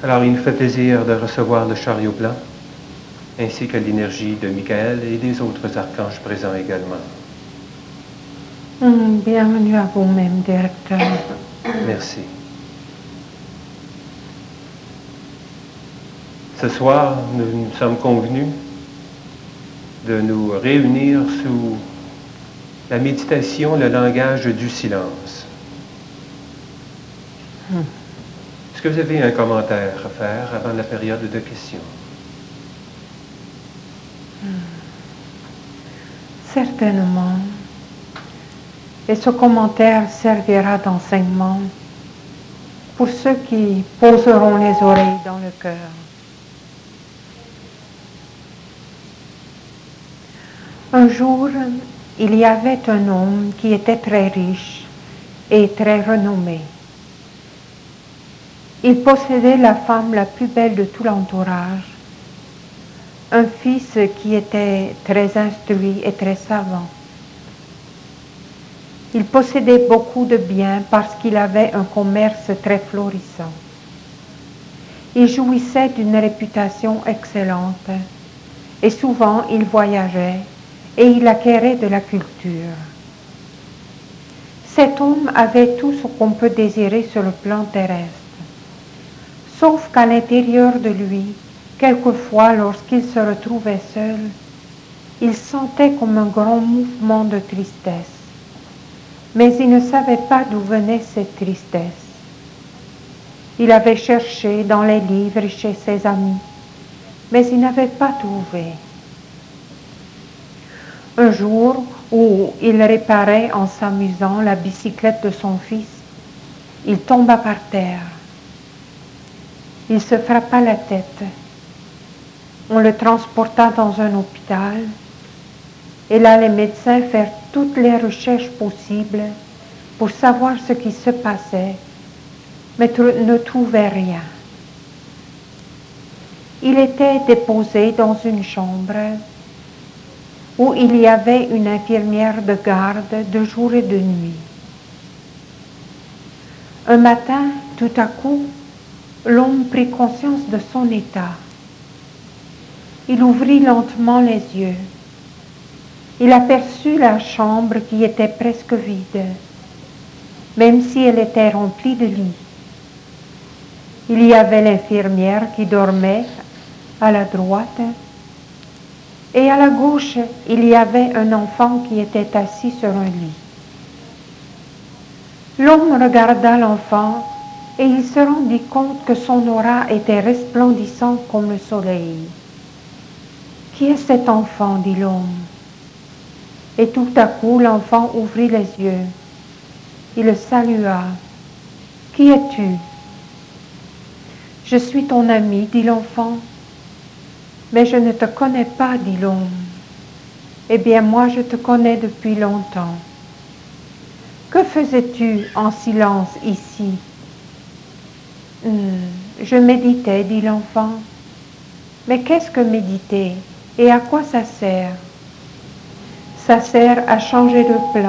Alors il nous fait plaisir de recevoir le chariot blanc, ainsi que l'énergie de Michael et des autres archanges présents également. Bienvenue à vous-même, directeur. Merci. Ce soir, nous sommes convenus de nous réunir sous la méditation, le langage du silence. Est-ce que vous avez un commentaire à faire avant la période de questions? Certainement. Et ce commentaire servira d'enseignement pour ceux qui poseront les oreilles dans le cœur. Un jour, il y avait un homme qui était très riche et très renommé. Il possédait la femme la plus belle de tout l'entourage, un fils qui était très instruit et très savant. Il possédait beaucoup de biens parce qu'il avait un commerce très florissant. Il jouissait d'une réputation excellente et souvent il voyageait et il acquérait de la culture. Cet homme avait tout ce qu'on peut désirer sur le plan terrestre, sauf qu'à l'intérieur de lui, quelquefois lorsqu'il se retrouvait seul, il sentait comme un grand mouvement de tristesse. Mais il ne savait pas d'où venait cette tristesse. Il avait cherché dans les livres et chez ses amis, mais il n'avait pas trouvé. Un jour où il réparait en s'amusant la bicyclette de son fils, il tomba par terre. Il se frappa la tête. On le transporta dans un hôpital et là les médecins firent toutes les recherches possibles pour savoir ce qui se passait, mais ne trouvaient rien. Il était déposé dans une chambre où il y avait une infirmière de garde de jour et de nuit. Un matin, tout à coup, l'homme prit conscience de son état. Il ouvrit lentement les yeux. Il aperçut la chambre qui était presque vide, même si elle était remplie de lits. Il y avait l'infirmière qui dormait à la droite, et à la gauche, il y avait un enfant qui était assis sur un lit. L'homme regarda l'enfant et il se rendit compte que son aura était resplendissante comme le soleil. « Qui est cet enfant ?» dit l'homme. Et tout à coup, l'enfant ouvrit les yeux. Il le salua. « Qui es-tu » ? « Je suis ton ami, dit l'enfant. « Mais je ne te connais pas, dit l'homme. « Eh bien, moi, je te connais depuis longtemps. Que faisais-tu en silence ici ?»« Je méditais, dit l'enfant. « Mais qu'est-ce que méditer et à quoi ça sert ?»« Ça sert à changer de plan. »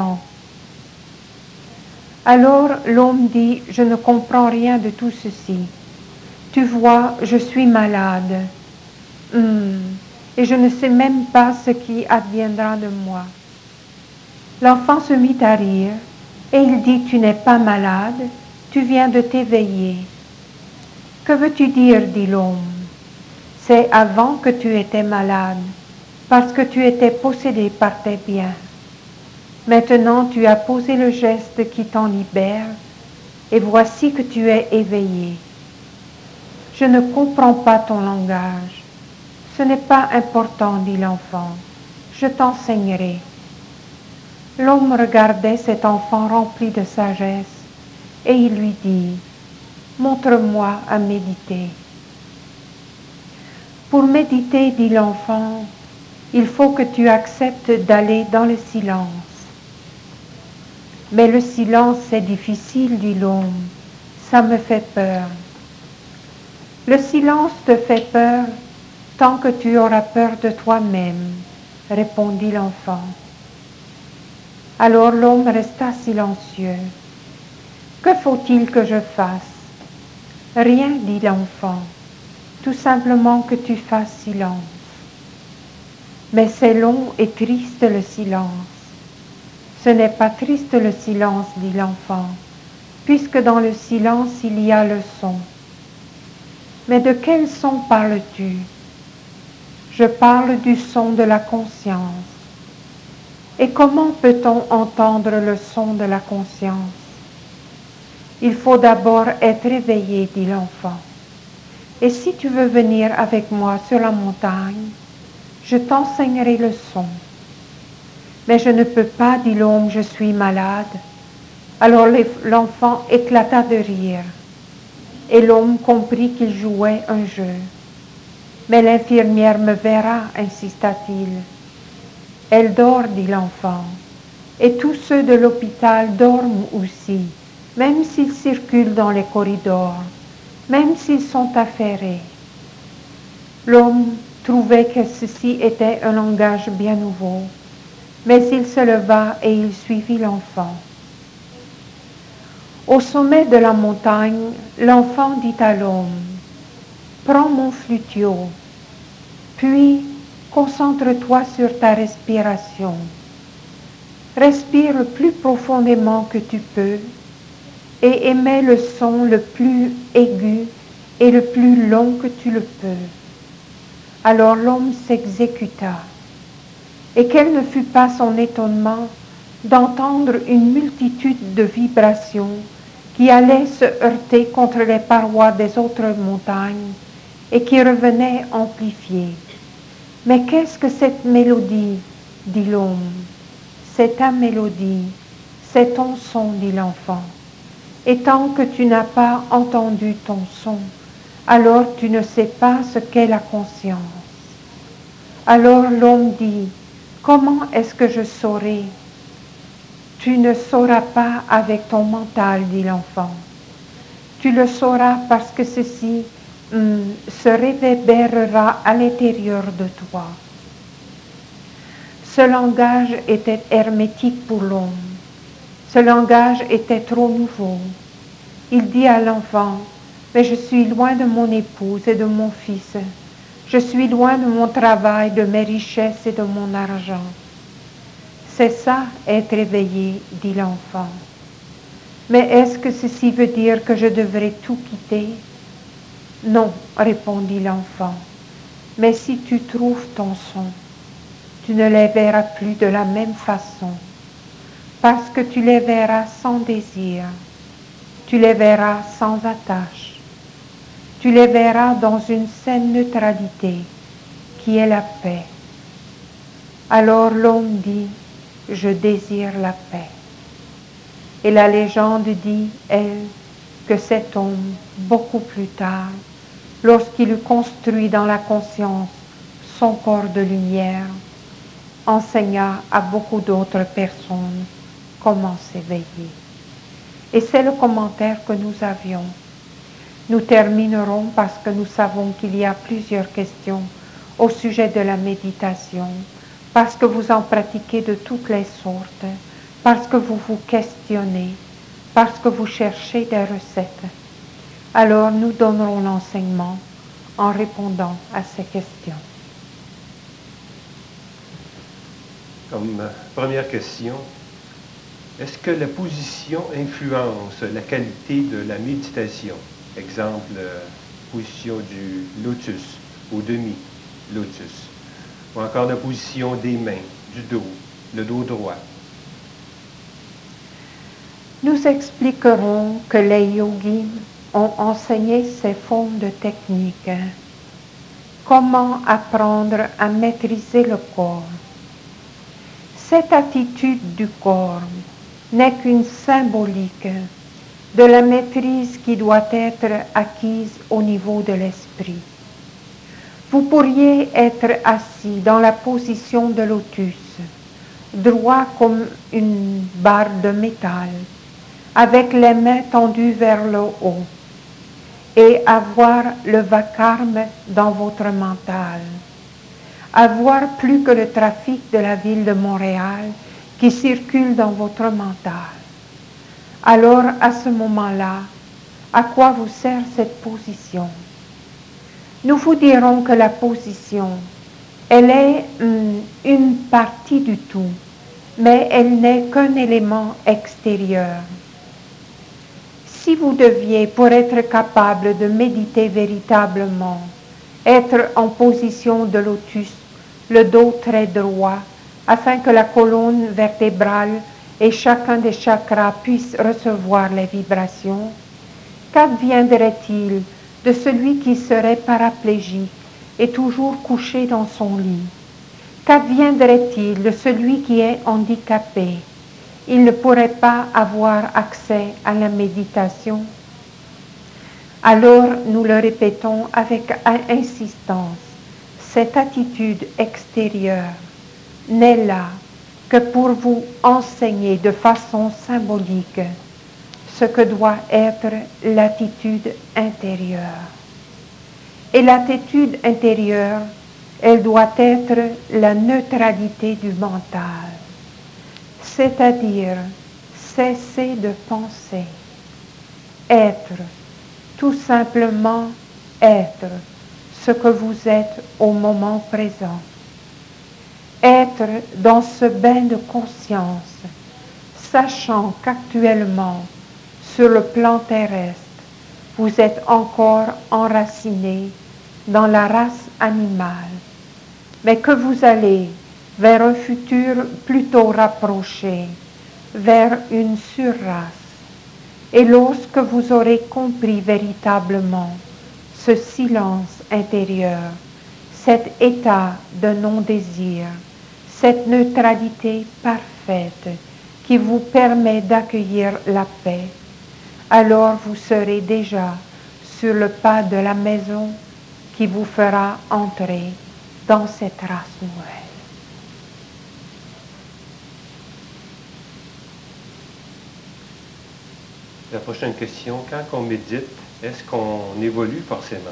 Alors l'homme dit, « Je ne comprends rien de tout ceci. Tu vois, je suis malade. Et je ne sais même pas ce qui adviendra de moi. » L'enfant se mit à rire et il dit, « Tu n'es pas malade, tu viens de t'éveiller. »« Que veux-tu dire ?» dit l'homme. « C'est avant que tu étais malade, parce que tu étais possédé par tes biens. Maintenant tu as posé le geste qui t'en libère, et voici que tu es éveillé. Je ne comprends pas ton langage. Ce n'est pas important, dit l'enfant. Je t'enseignerai. » L'homme regardait cet enfant rempli de sagesse, et il lui dit, « Montre-moi à méditer. » Pour méditer, dit l'enfant, il faut que tu acceptes d'aller dans le silence. Mais le silence, c'est difficile, dit l'homme. Ça me fait peur. Le silence te fait peur tant que tu auras peur de toi-même, répondit l'enfant. Alors l'homme resta silencieux. Que faut-il que je fasse ? Rien, dit l'enfant, tout simplement que tu fasses silence. Mais c'est long et triste le silence. Ce n'est pas triste le silence, dit l'enfant, puisque dans le silence il y a le son. Mais de quel son parles-tu? Je parle du son de la conscience. Et comment peut-on entendre le son de la conscience? Il faut d'abord être éveillé, dit l'enfant. Et si tu veux venir avec moi sur la montagne, je t'enseignerai le son. Mais je ne peux pas, dit l'homme, je suis malade. Alors l'enfant éclata de rire. Et l'homme comprit qu'il jouait un jeu. Mais l'infirmière me verra, insista-t-il. Elle dort, dit l'enfant. Et tous ceux de l'hôpital dorment aussi, même s'ils circulent dans les corridors, même s'ils sont affairés. L'homme trouvait que ceci était un langage bien nouveau, mais il se leva et il suivit l'enfant. Au sommet de la montagne, l'enfant dit à l'homme, « Prends mon flutio, puis concentre-toi sur ta respiration. Respire le plus profondément que tu peux et émets le son le plus aigu et le plus long que tu le peux. » Alors l'homme s'exécuta. Et quel ne fut pas son étonnement d'entendre une multitude de vibrations qui allaient se heurter contre les parois des autres montagnes et qui revenaient amplifiées. « Mais qu'est-ce que cette mélodie ?» dit l'homme. « C'est ta mélodie, c'est ton son, dit l'enfant. Et tant que tu n'as pas entendu ton son, alors tu ne sais pas ce qu'est la conscience. » Alors l'homme dit, « Comment est-ce que je saurai ?» « Tu ne sauras pas avec ton mental, dit l'enfant. Tu le sauras parce que ceci se réverbérera à l'intérieur de toi. » Ce langage était hermétique pour l'homme. Ce langage était trop nouveau. Il dit à l'enfant, « Mais je suis loin de mon épouse et de mon fils. Je suis loin de mon travail, de mes richesses et de mon argent. » C'est ça, être éveillé, dit l'enfant. Mais est-ce que ceci veut dire que je devrais tout quitter? Non, répondit l'enfant. Mais si tu trouves ton son, tu ne les verras plus de la même façon, parce que tu les verras sans désir, tu les verras sans attache, tu les verras dans une saine neutralité qui est la paix. Alors l'homme dit, je désire la paix. Et la légende dit, elle, que cet homme, beaucoup plus tard, lorsqu'il eut construit dans la conscience son corps de lumière, enseigna à beaucoup d'autres personnes comment s'éveiller. Et c'est le commentaire que nous avions. Nous terminerons parce que nous savons qu'il y a plusieurs questions au sujet de la méditation, parce que vous en pratiquez de toutes les sortes, parce que vous vous questionnez, parce que vous cherchez des recettes. Alors nous donnerons l'enseignement en répondant à ces questions. Comme première question, est-ce que la position influence la qualité de la méditation? Exemple, position du lotus au demi-lotus, ou encore la position des mains, du dos, le dos droit. Nous expliquerons que les yogis ont enseigné ces formes de technique. Comment apprendre à maîtriser le corps? Cette attitude du corps n'est qu'une symbolique de la maîtrise qui doit être acquise au niveau de l'esprit. Vous pourriez être assis dans la position de lotus, droit comme une barre de métal, avec les mains tendues vers le haut, et avoir le vacarme dans votre mental. Avoir plus que le trafic de la ville de Montréal qui circule dans votre mental. Alors, à ce moment-là, à quoi vous sert cette position? Nous vous dirons que la position, elle est une partie du tout, mais elle n'est qu'un élément extérieur. Si vous deviez, pour être capable de méditer véritablement, être en position de lotus, le dos très droit, afin que la colonne vertébrale et chacun des chakras puissent recevoir les vibrations, qu'adviendrait-il de celui qui serait paraplégique et toujours couché dans son lit? Qu'adviendrait-il de celui qui est handicapé? Il ne pourrait pas avoir accès à la méditation. Alors nous le répétons avec insistance, cette attitude extérieure n'est là que pour vous enseigner de façon symbolique ce que doit être l'attitude intérieure. Et l'attitude intérieure, elle doit être la neutralité du mental, c'est-à-dire cesser de penser, être, tout simplement être ce que vous êtes au moment présent. Être dans ce bain de conscience, sachant qu'actuellement, sur le plan terrestre, vous êtes encore enraciné dans la race animale, mais que vous allez vers un futur plutôt rapproché, vers une surrace. Et lorsque vous aurez compris véritablement ce silence intérieur, cet état de non-désir, cette neutralité parfaite qui vous permet d'accueillir la paix, alors vous serez déjà sur le pas de la maison qui vous fera entrer dans cette race nouvelle. La prochaine question, quand on médite, est-ce qu'on évolue forcément?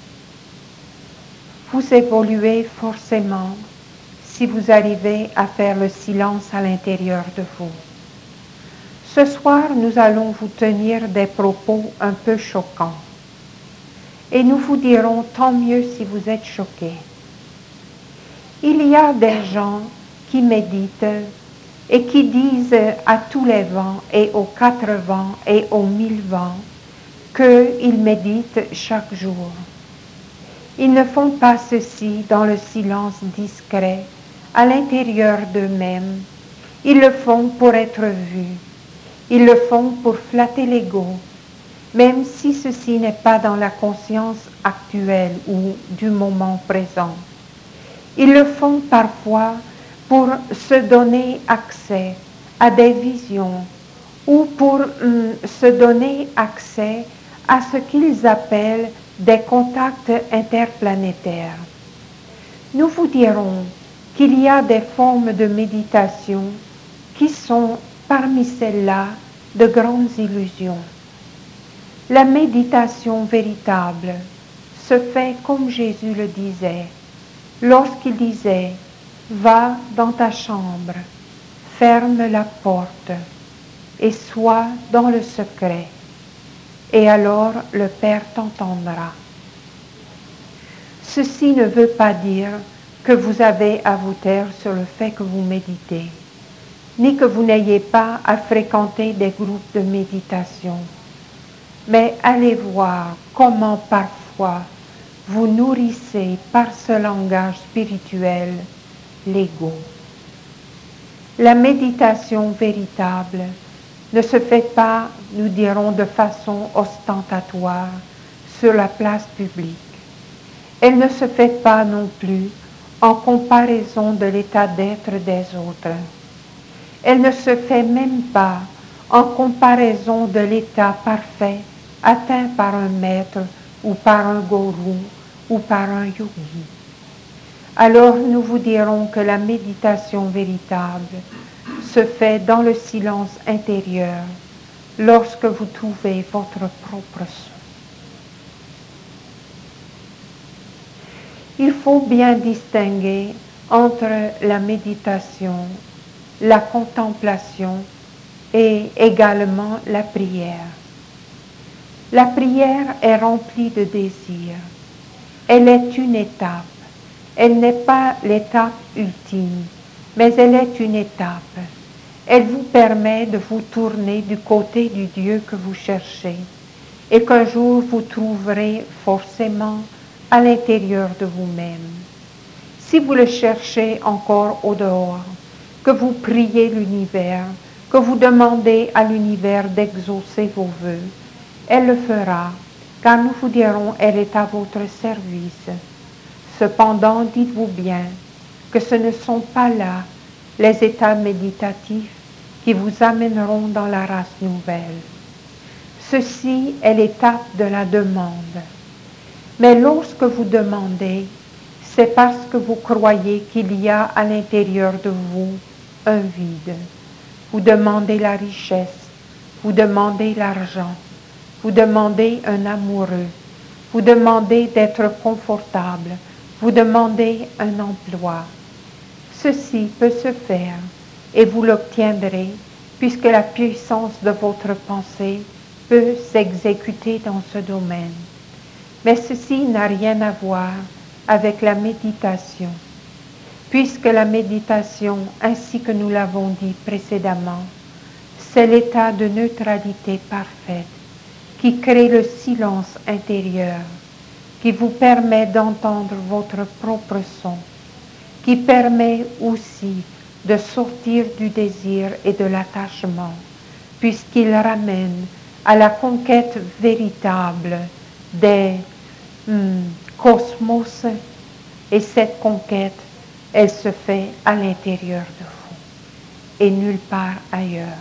Vous évoluez forcément si vous arrivez à faire le silence à l'intérieur de vous. Ce soir, nous allons vous tenir des propos un peu choquants. Et nous vous dirons tant mieux si vous êtes choqués. Il y a des gens qui méditent et qui disent à tous les vents et aux 4 vents et aux 1000 vents qu'ils méditent chaque jour. Ils ne font pas ceci dans le silence discret, à l'intérieur d'eux-mêmes. Ils le font pour être vus. Ils le font pour flatter l'ego, même si ceci n'est pas dans la conscience actuelle ou du moment présent. Ils le font parfois pour se donner accès à des visions ou pour se donner accès à ce qu'ils appellent des contacts interplanétaires. Nous vous dirons qu'il y a des formes de méditation qui sont parmi celles-là de grandes illusions. La méditation véritable se fait comme Jésus le disait, lorsqu'il disait « Va dans ta chambre, ferme la porte et sois dans le secret, et alors le Père t'entendra. » Ceci ne veut pas dire que vous avez à vous taire sur le fait que vous méditez, ni que vous n'ayez pas à fréquenter des groupes de méditation. Mais allez voir comment parfois vous nourrissez par ce langage spirituel l'ego. La méditation véritable ne se fait pas, nous dirons, de façon ostentatoire sur la place publique. Elle ne se fait pas non plus en comparaison de l'état d'être des autres. Elle ne se fait même pas en comparaison de l'état parfait atteint par un maître ou par un gourou ou par un yogi. Alors nous vous dirons que la méditation véritable se fait dans le silence intérieur lorsque vous trouvez votre propre son. Il faut bien distinguer entre la méditation, la contemplation et également la prière. La prière est remplie de désirs. Elle est une étape. Elle n'est pas l'étape ultime, mais elle est une étape. Elle vous permet de vous tourner du côté du Dieu que vous cherchez et qu'un jour vous trouverez forcément à l'intérieur de vous-même. Si vous le cherchez encore au dehors, que vous priez l'univers, que vous demandez à l'univers d'exaucer vos vœux, elle le fera, car nous vous dirons, elle est à votre service. Cependant, dites-vous bien que ce ne sont pas là les états méditatifs qui vous amèneront dans la race nouvelle. Ceci est l'étape de la demande. Mais lorsque vous demandez, c'est parce que vous croyez qu'il y a à l'intérieur de vous un vide. Vous demandez la richesse, vous demandez l'argent, vous demandez un amoureux, vous demandez d'être confortable, vous demandez un emploi. Ceci peut se faire et vous l'obtiendrez puisque la puissance de votre pensée peut s'exécuter dans ce domaine. Mais ceci n'a rien à voir avec la méditation, puisque la méditation, ainsi que nous l'avons dit précédemment, c'est l'état de neutralité parfaite qui crée le silence intérieur, qui vous permet d'entendre votre propre son, qui permet aussi de sortir du désir et de l'attachement, puisqu'il ramène à la conquête véritable des cosmos, et cette conquête, elle se fait à l'intérieur de vous et nulle part ailleurs.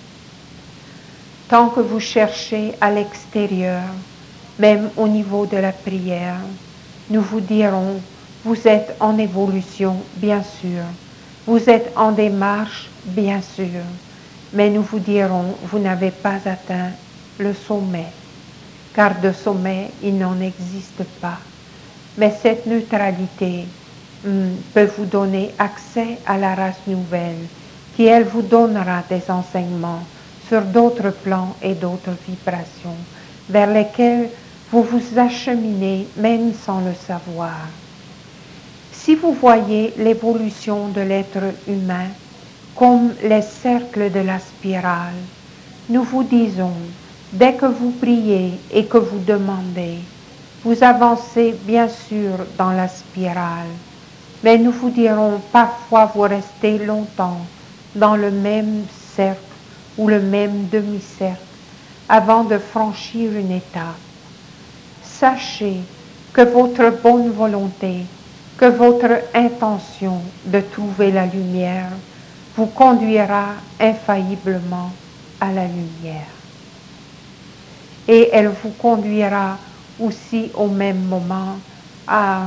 Tant que vous cherchez à l'extérieur, même au niveau de la prière, nous vous dirons, vous êtes en évolution, bien sûr. Vous êtes en démarche, bien sûr. Mais nous vous dirons, vous n'avez pas atteint le sommet, car de sommet, il n'en existe pas. Mais cette neutralité peut vous donner accès à la race nouvelle, qui, elle, vous donnera des enseignements sur d'autres plans et d'autres vibrations, vers lesquels vous vous acheminez même sans le savoir. Si vous voyez l'évolution de l'être humain comme les cercles de la spirale, nous vous disons, dès que vous priez et que vous demandez, vous avancez bien sûr dans la spirale, mais nous vous dirons, parfois vous restez longtemps dans le même cercle ou le même demi-cercle avant de franchir une étape. Sachez que votre bonne volonté, que votre intention de trouver la lumière vous conduira infailliblement à la lumière. Et elle vous conduira aussi au même moment à,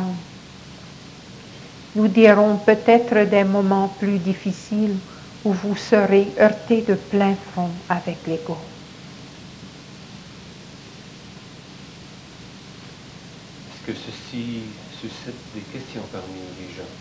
nous dirons peut-être des moments plus difficiles où vous serez heurté de plein front avec l'ego. Est-ce que ceci suscite des questions parmi les gens?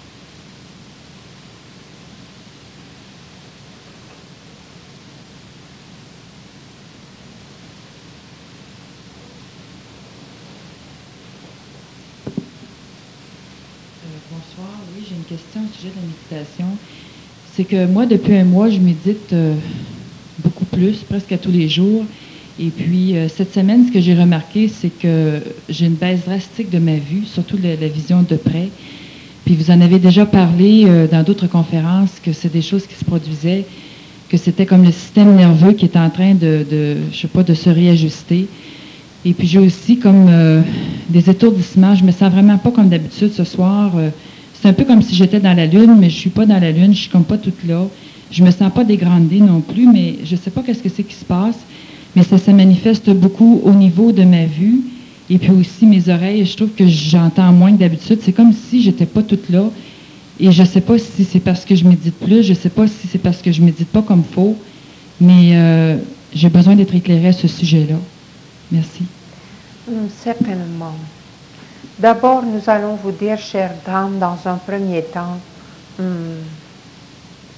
Bonsoir, oui, j'ai une question au sujet de la méditation. C'est que moi, depuis un mois, je médite beaucoup plus, presque à tous les jours. Et puis, cette semaine, ce que j'ai remarqué, c'est que j'ai une baisse drastique de ma vue, surtout la vision de près. Puis, vous en avez déjà parlé dans d'autres conférences, que c'est des choses qui se produisaient, que c'était comme le système nerveux qui est en train de se réajuster. Et puis, j'ai aussi comme des étourdissements. Je me sens vraiment pas comme d'habitude ce soir. C'est un peu comme si j'étais dans la Lune, mais je suis pas dans la Lune, je suis comme pas toute là. Je me sens pas dégradée non plus, mais je sais pas qu'est-ce que c'est qui se passe. Mais ça se manifeste beaucoup au niveau de ma vue. Et puis aussi mes oreilles, je trouve que j'entends moins que d'habitude. C'est comme si j'étais pas toute là. Et je sais pas si c'est parce que je médite plus, je sais pas si c'est parce que je médite pas comme faut, mais j'ai besoin d'être éclairée à ce sujet-là. Merci. Certainement. D'abord, nous allons vous dire, chère dame, dans un premier temps,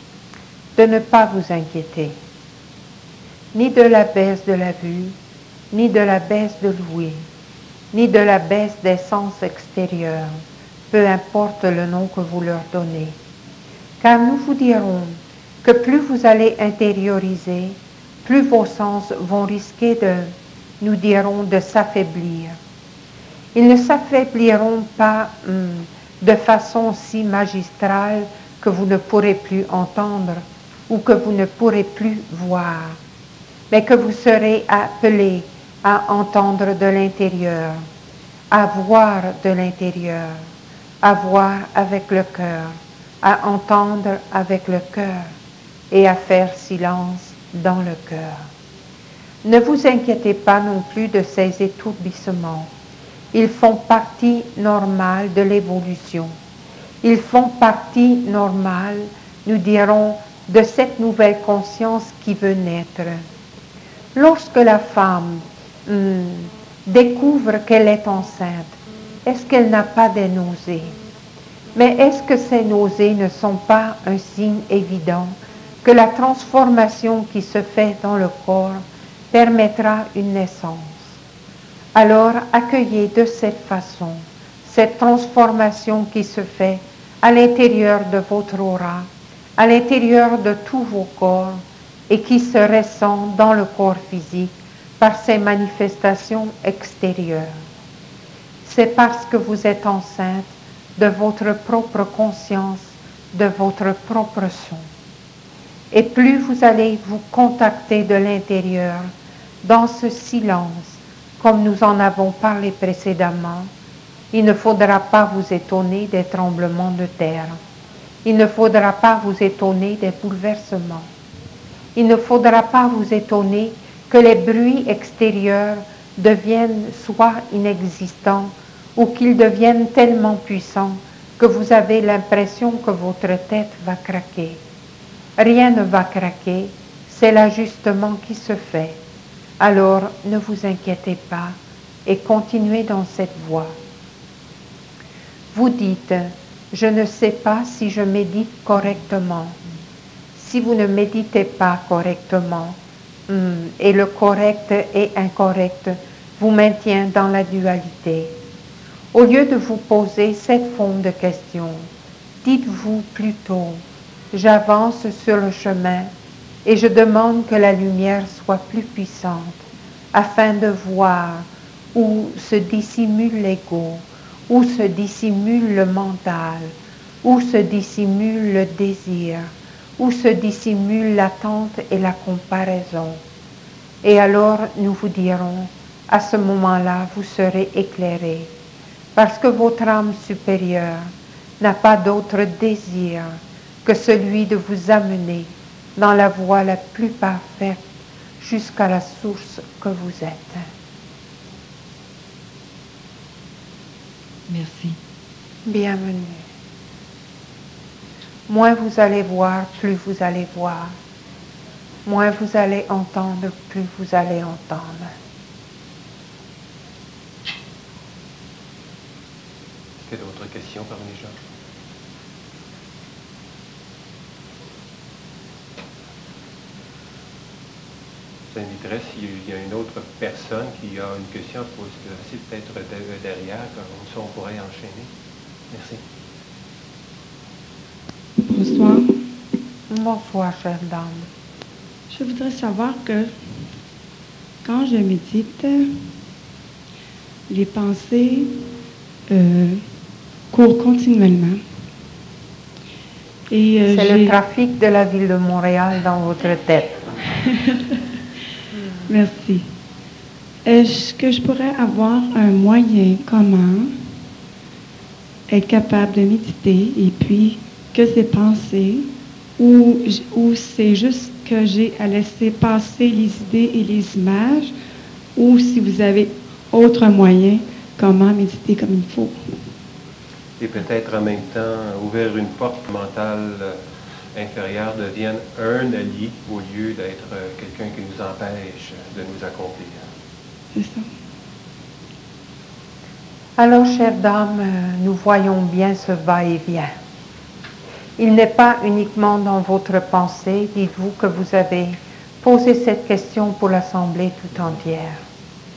de ne pas vous inquiéter, ni de la baisse de la vue, ni de la baisse de l'ouïe, ni de la baisse des sens extérieurs, peu importe le nom que vous leur donnez. Car nous vous dirons que plus vous allez intérioriser, plus vos sens vont risquer nous dirons, de s'affaiblir. Ils ne s'affaibliront pas de façon si magistrale que vous ne pourrez plus entendre ou que vous ne pourrez plus voir, mais que vous serez appelés à entendre de l'intérieur, à voir de l'intérieur, à voir avec le cœur, à entendre avec le cœur et à faire silence dans le cœur. Ne vous inquiétez pas non plus de ces étourdissements. Ils font partie normale de l'évolution. Ils font partie normale, nous dirons, de cette nouvelle conscience qui veut naître. Lorsque la femme découvre qu'elle est enceinte, est-ce qu'elle n'a pas des nausées? Mais est-ce que ces nausées ne sont pas un signe évident que la transformation qui se fait dans le corps permettra une naissance? Alors accueillez de cette façon cette transformation qui se fait à l'intérieur de votre aura, à l'intérieur de tous vos corps et qui se ressent dans le corps physique par ses manifestations extérieures. C'est parce que vous êtes enceinte de votre propre conscience, de votre propre son. Et plus vous allez vous contacter de l'intérieur dans ce silence, comme nous en avons parlé précédemment, il ne faudra pas vous étonner des tremblements de terre. Il ne faudra pas vous étonner des bouleversements. Il ne faudra pas vous étonner que les bruits extérieurs deviennent soit inexistants ou qu'ils deviennent tellement puissants que vous avez l'impression que votre tête va craquer. Rien ne va craquer, c'est l'ajustement qui se fait. Alors ne vous inquiétez pas et continuez dans cette voie. Vous dites, je ne sais pas si je médite correctement. Si vous ne méditez pas correctement, et le correct et incorrect vous maintient dans la dualité. Au lieu de vous poser cette forme de question, dites-vous plutôt, j'avance sur le chemin et je demande que la lumière soit plus puissante afin de voir où se dissimule l'ego, où se dissimule le mental, où se dissimule le désir, où se dissimule l'attente et la comparaison. Et alors nous vous dirons, à ce moment-là, vous serez éclairés, parce que votre âme supérieure n'a pas d'autre désir que celui de vous amener dans la voie la plus parfaite jusqu'à la source que vous êtes. Merci. Bienvenue. Moins vous allez voir, plus vous allez voir. Moins vous allez entendre, plus vous allez entendre. Est-ce qu'il y a d'autres questions parmi les gens? J'inviterais s'il y a une autre personne qui a une question à poser, peut-être derrière, comme ça on pourrait enchaîner. Merci. Bonsoir. Bonsoir, chère dame. Je voudrais savoir que quand je médite, les pensées courent continuellement. Et c'est le trafic de la ville de Montréal dans votre tête. Merci. Est-ce que je pourrais avoir un moyen comment être capable de méditer et puis que ces pensées ou c'est juste que j'ai à laisser passer les idées et les images ou si vous avez autre moyen, comment méditer comme il faut? Et peut-être en même temps ouvrir une porte mentale inférieure devienne un allié au lieu d'être quelqu'un qui nous empêche de nous accomplir. C'est ça. Alors, chère dame, nous voyons bien ce va-et-vient. Il n'est pas uniquement dans votre pensée, dites-vous que vous avez posé cette question pour l'Assemblée tout entière.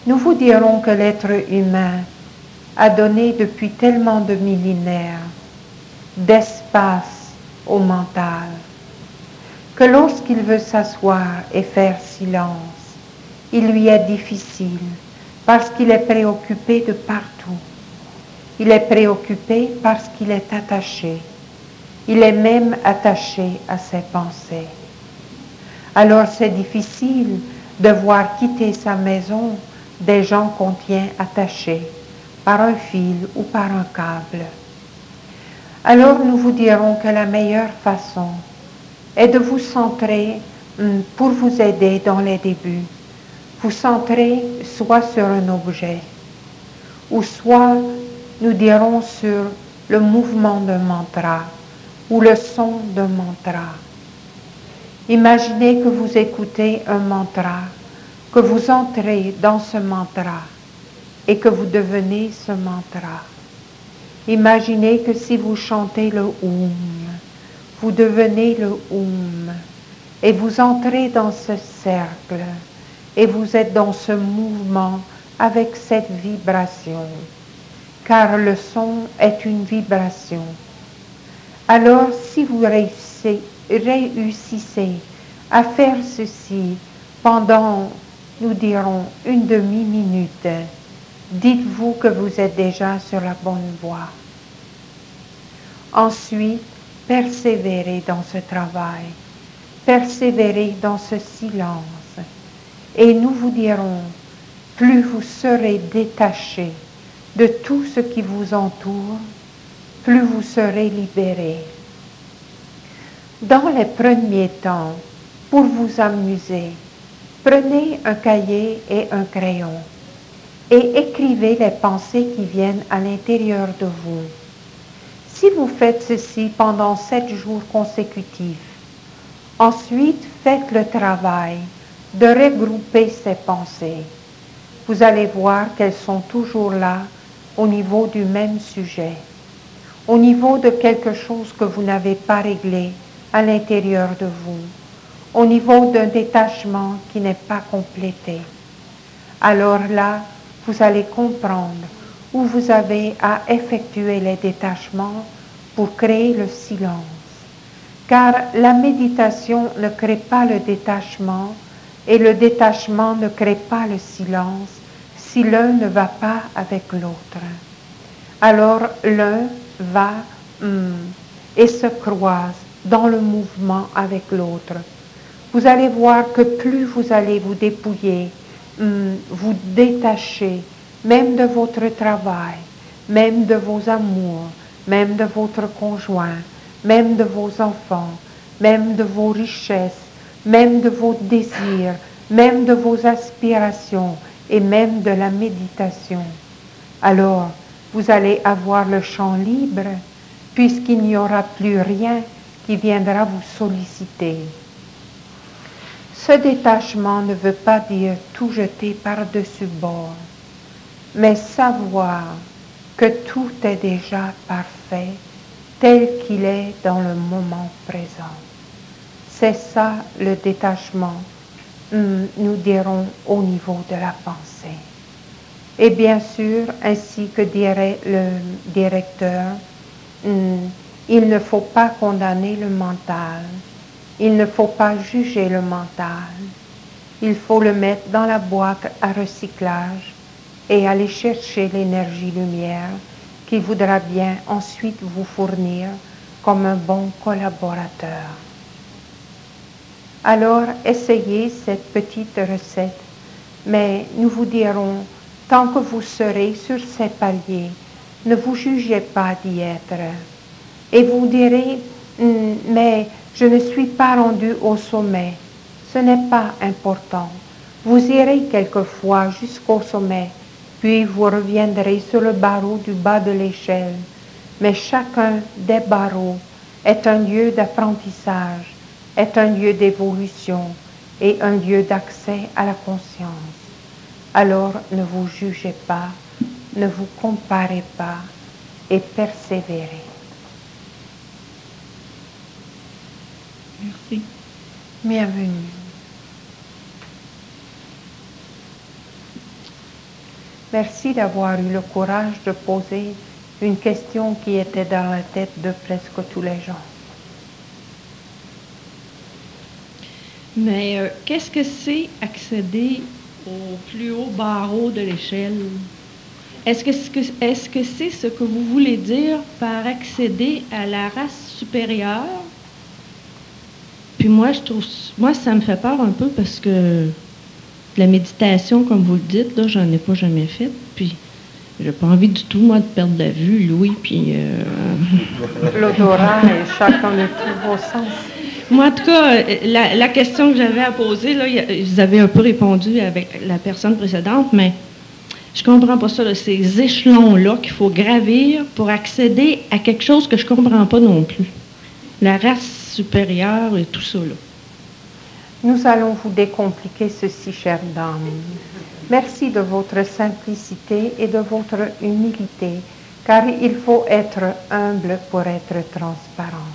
nous vous dirons que l'être humain a donné depuis tellement de millénaires d'espace au mental, que lorsqu'il veut s'asseoir et faire silence, il lui est difficile parce qu'il est préoccupé de partout. Il est préoccupé parce qu'il est attaché. Il est même attaché à ses pensées. Alors c'est difficile de voir quitter sa maison des gens qu'on tient attachés par un fil ou par un câble. Alors nous vous dirons que la meilleure façon est de vous centrer pour vous aider dans les débuts. Vous centrer soit sur un objet, ou soit nous dirons sur le mouvement d'un mantra ou le son d'un mantra. Imaginez que vous écoutez un mantra, que vous entrez dans ce mantra et que vous devenez ce mantra. Imaginez que si vous chantez le Om, vous devenez le Om et vous entrez dans ce cercle et vous êtes dans ce mouvement avec cette vibration, car le son est une vibration. Alors si vous réussissez à faire ceci pendant, nous dirons, une demi-minute, dites-vous que vous êtes déjà sur la bonne voie. Ensuite, persévérez dans ce travail, persévérez dans ce silence. Et nous vous dirons, plus vous serez détaché de tout ce qui vous entoure, plus vous serez libéré. Dans les premiers temps, pour vous amuser, prenez un cahier et un crayon et écrivez les pensées qui viennent à l'intérieur de vous. Si vous faites ceci pendant 7 jours consécutifs, ensuite faites le travail de regrouper ces pensées. Vous allez voir qu'elles sont toujours là au niveau du même sujet, au niveau de quelque chose que vous n'avez pas réglé à l'intérieur de vous, au niveau d'un détachement qui n'est pas complété. Alors là, vous allez comprendre où vous avez à effectuer les détachements pour créer le silence. Car la méditation ne crée pas le détachement et le détachement ne crée pas le silence si l'un ne va pas avec l'autre. Alors l'un va et se croise dans le mouvement avec l'autre. Vous allez voir que plus vous allez vous dépouiller, vous détacher, même de votre travail, même de vos amours, même de votre conjoint, même de vos enfants, même de vos richesses, même de vos désirs, même de vos aspirations et même de la méditation. Alors, vous allez avoir le champ libre puisqu'il n'y aura plus rien qui viendra vous solliciter. Ce détachement ne veut pas dire tout jeter par-dessus bord, mais savoir que tout est déjà parfait tel qu'il est dans le moment présent. C'est ça le détachement, nous dirons, au niveau de la pensée. Et bien sûr, ainsi que dirait le directeur, il ne faut pas condamner le mental, il ne faut pas juger le mental, il faut le mettre dans la boîte à recyclage et aller chercher l'énergie lumière qu'il voudra bien ensuite vous fournir comme un bon collaborateur. Alors, essayez cette petite recette, mais nous vous dirons, tant que vous serez sur ces paliers, ne vous jugez pas d'y être. Et vous direz, mais je ne suis pas rendu au sommet. Ce n'est pas important. Vous irez quelquefois jusqu'au sommet, puis vous reviendrez sur le barreau du bas de l'échelle. Mais chacun des barreaux est un lieu d'apprentissage, est un lieu d'évolution et un lieu d'accès à la conscience. Alors ne vous jugez pas, ne vous comparez pas et persévérez. Merci. Bienvenue. Merci d'avoir eu le courage de poser une question qui était dans la tête de presque tous les gens. Mais qu'est-ce que c'est accéder au plus haut barreau de l'échelle? Est-ce que c'est ce que vous voulez dire par accéder à la race supérieure? Puis moi, ça me fait peur un peu parce que la méditation, comme vous le dites, là, j'en ai pas jamais fait. Puis j'ai pas envie du tout, moi, de perdre la vue, Louis, puis... L'odorat et chacun de tous vos sens. Moi, en tout cas, la question que j'avais à poser, là, vous avez un peu répondu avec la personne précédente, mais je comprends pas ça, là, ces échelons-là qu'il faut gravir pour accéder à quelque chose que je comprends pas non plus. La race supérieure et tout ça, là. Nous allons vous décompliquer ceci, chère dame. Merci de votre simplicité et de votre humilité, car il faut être humble pour être transparent.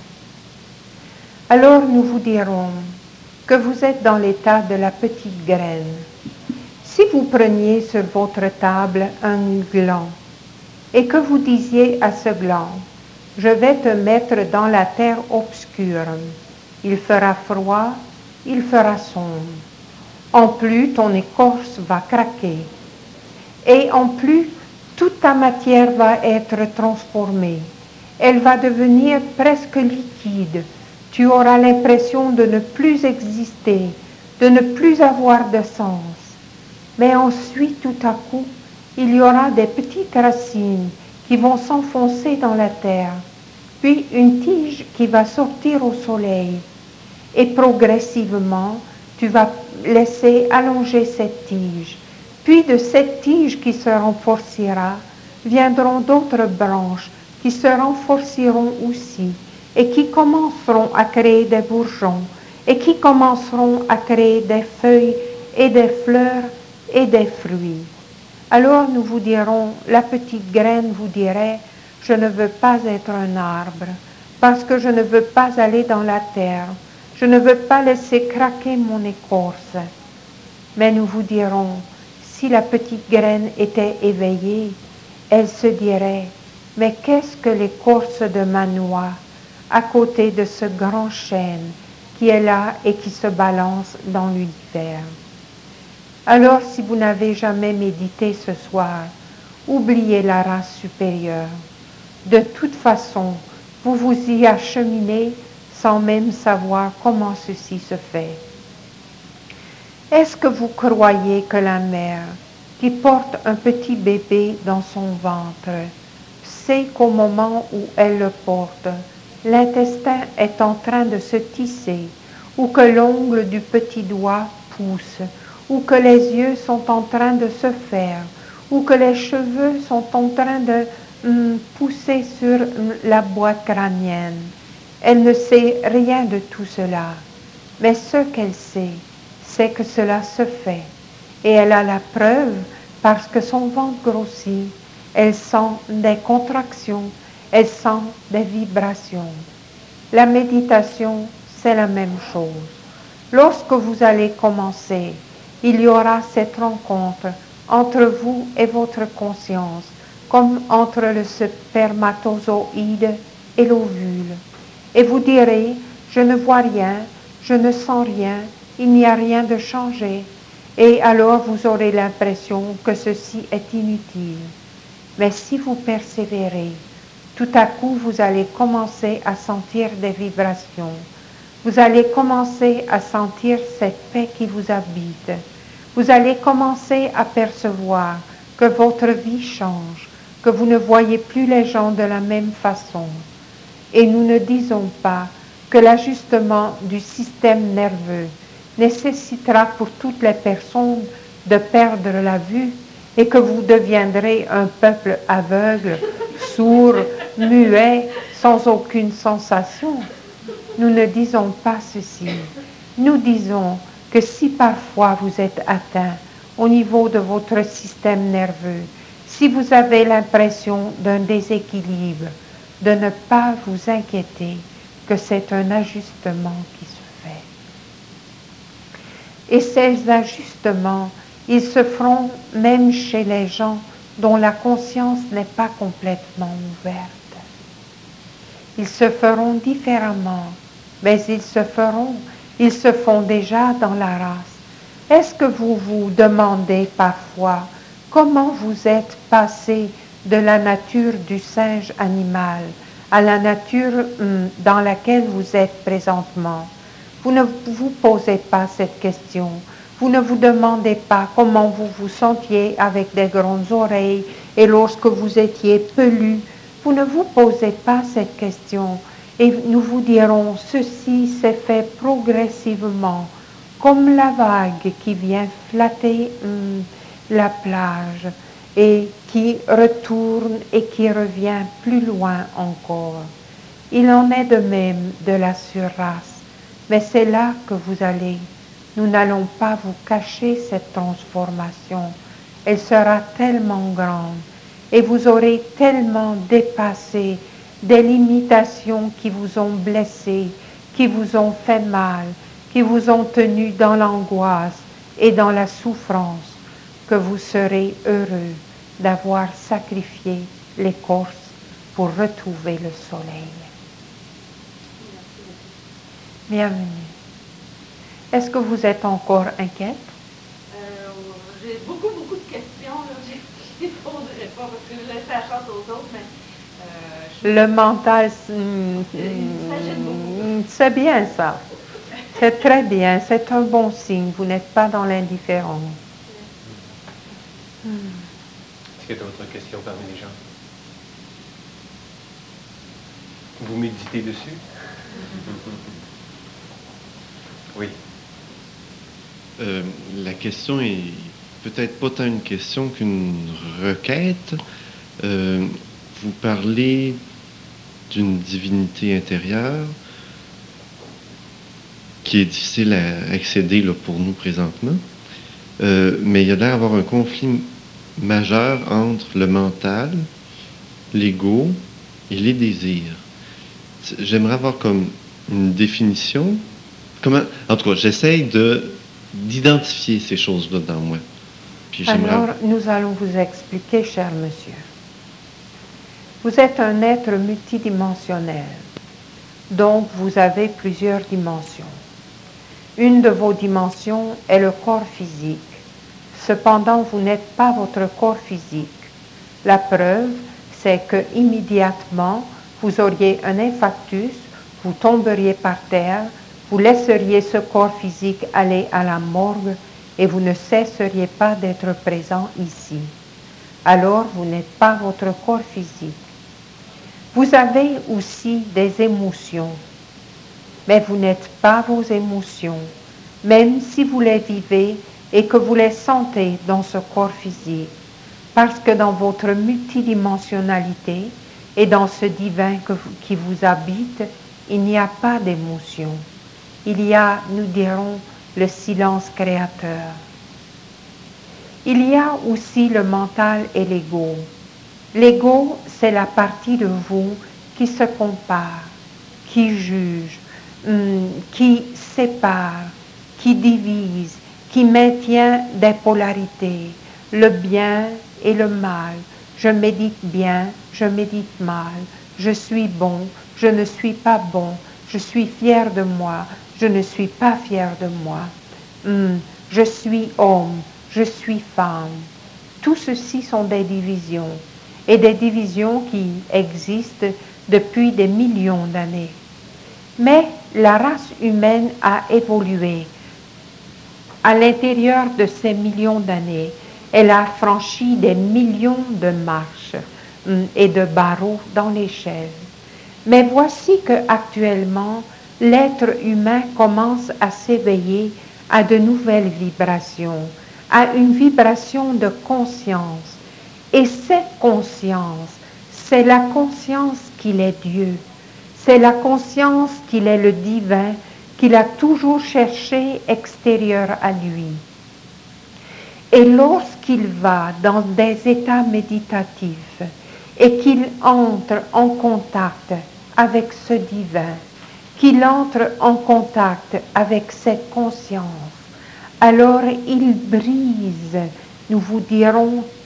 Alors nous vous dirons que vous êtes dans l'état de la petite graine. Si vous preniez sur votre table un gland et que vous disiez à ce gland, « Je vais te mettre dans la terre obscure. Il fera froid, il fera sombre. En plus, ton écorce va craquer. Et en plus, toute ta matière va être transformée. Elle va devenir presque liquide. Tu auras l'impression de ne plus exister, de ne plus avoir de sens. Mais ensuite, tout à coup, il y aura des petites racines qui vont s'enfoncer dans la terre, puis une tige qui va sortir au soleil. Et progressivement, tu vas laisser allonger cette tige. Puis de cette tige qui se renforcera, viendront d'autres branches qui se renforceront aussi et qui commenceront à créer des bourgeons et qui commenceront à créer des feuilles et des fleurs et des fruits. Alors nous vous dirons, la petite graine vous dirait, je ne veux pas être un arbre parce que je ne veux pas aller dans la terre. Je ne veux pas laisser craquer mon écorce. Mais nous vous dirons, si la petite graine était éveillée, elle se dirait, mais qu'est-ce que l'écorce de ma noix à côté de ce grand chêne qui est là et qui se balance dans l'univers? Alors si vous n'avez jamais médité ce soir, oubliez la race supérieure. De toute façon, vous vous y acheminez sans même savoir comment ceci se fait. Est-ce que vous croyez que la mère qui porte un petit bébé dans son ventre sait qu'au moment où elle le porte, l'intestin est en train de se tisser, ou que l'ongle du petit doigt pousse, ou que les yeux sont en train de se faire, ou que les cheveux sont en train de pousser sur la boîte crânienne? Elle ne sait rien de tout cela, mais ce qu'elle sait, c'est que cela se fait. Et elle a la preuve parce que son ventre grossit. Elle sent des contractions, elle sent des vibrations. La méditation, c'est la même chose. Lorsque vous allez commencer, il y aura cette rencontre entre vous et votre conscience, comme entre le spermatozoïde et l'ovule. Et vous direz, je ne vois rien, je ne sens rien, il n'y a rien de changé. Et alors vous aurez l'impression que ceci est inutile. Mais si vous persévérez, tout à coup vous allez commencer à sentir des vibrations. Vous allez commencer à sentir cette paix qui vous habite. Vous allez commencer à percevoir que votre vie change, que vous ne voyez plus les gens de la même façon. Et nous ne disons pas que l'ajustement du système nerveux nécessitera pour toutes les personnes de perdre la vue et que vous deviendrez un peuple aveugle, sourd, muet, sans aucune sensation. Nous ne disons pas ceci. Nous disons que si parfois vous êtes atteint au niveau de votre système nerveux, si vous avez l'impression d'un déséquilibre, de ne pas vous inquiéter, que c'est un ajustement qui se fait. Et ces ajustements, ils se feront même chez les gens dont la conscience n'est pas complètement ouverte. Ils se feront différemment, mais ils se font déjà dans la race. Est-ce que vous vous demandez parfois comment vous êtes passé de la nature du singe animal à la nature dans laquelle vous êtes présentement? Vous ne vous posez pas cette question. Vous ne vous demandez pas comment vous vous sentiez avec des grandes oreilles et lorsque vous étiez pelu. Vous ne vous posez pas cette question. Et nous vous dirons, ceci s'est fait progressivement, comme la vague qui vient flatter la plage et qui retourne et qui revient plus loin encore. Il en est de même de la surrace, mais c'est là que vous allez. Nous n'allons pas vous cacher cette transformation. Elle sera tellement grande et vous aurez tellement dépassé des limitations qui vous ont blessé, qui vous ont fait mal, qui vous ont tenu dans l'angoisse et dans la souffrance, que vous serez heureux d'avoir sacrifié l'écorce pour retrouver le soleil. Bienvenue. Est-ce que vous êtes encore inquiète? J'ai beaucoup de questions. Je ne répondrai pas parce que je laisse la chance aux autres, mais le mental, c'est bien ça. C'est très bien, c'est un bon signe. Vous n'êtes pas dans l'indifférence. Est-ce qu'il y a d'autres questions parmi les gens? Vous méditez dessus? Oui. La question est peut-être pas tant une question qu'une requête. Vous parlez d'une divinité intérieure qui est difficile à accéder là, pour nous présentement, mais il y a l'air d'avoir un conflit majeur entre le mental, l'ego et les désirs. J'aimerais avoir comme une définition. En tout cas, j'essaye d'identifier ces choses-là dans moi. Puis alors, nous allons vous expliquer, cher monsieur. Vous êtes un être multidimensionnel, donc vous avez plusieurs dimensions. Une de vos dimensions est le corps physique. Cependant, vous n'êtes pas votre corps physique. La preuve, c'est que immédiatement, vous auriez un infarctus, vous tomberiez par terre, vous laisseriez ce corps physique aller à la morgue et vous ne cesseriez pas d'être présent ici. Alors, vous n'êtes pas votre corps physique. Vous avez aussi des émotions, mais vous n'êtes pas vos émotions, même si vous les vivez et que vous les sentez dans ce corps physique, parce que dans votre multidimensionnalité et dans ce divin qui vous habite, il n'y a pas d'émotion. Il y a, nous dirons, le silence créateur. Il y a aussi le mental et l'ego. L'ego, c'est la partie de vous qui se compare, qui juge, qui sépare, qui divise, qui maintient des polarités, le bien et le mal. Je médite bien, je médite mal, je suis bon, je ne suis pas bon, je suis fier de moi, je ne suis pas fier de moi. Je suis homme, je suis femme. Tout ceci sont des divisions, et des divisions qui existent depuis des millions d'années. Mais la race humaine a évolué. À l'intérieur de ces millions d'années, elle a franchi des millions de marches et de barreaux dans l'échelle. Mais voici qu'actuellement, l'être humain commence à s'éveiller à de nouvelles vibrations, à une vibration de conscience. Et cette conscience, c'est la conscience qu'il est Dieu. C'est la conscience qu'il est le divin, qu'il a toujours cherché extérieur à lui. Et lorsqu'il va dans des états méditatifs et qu'il entre en contact avec ce divin, qu'il entre en contact avec cette conscience, alors il brise, nous vous dirons,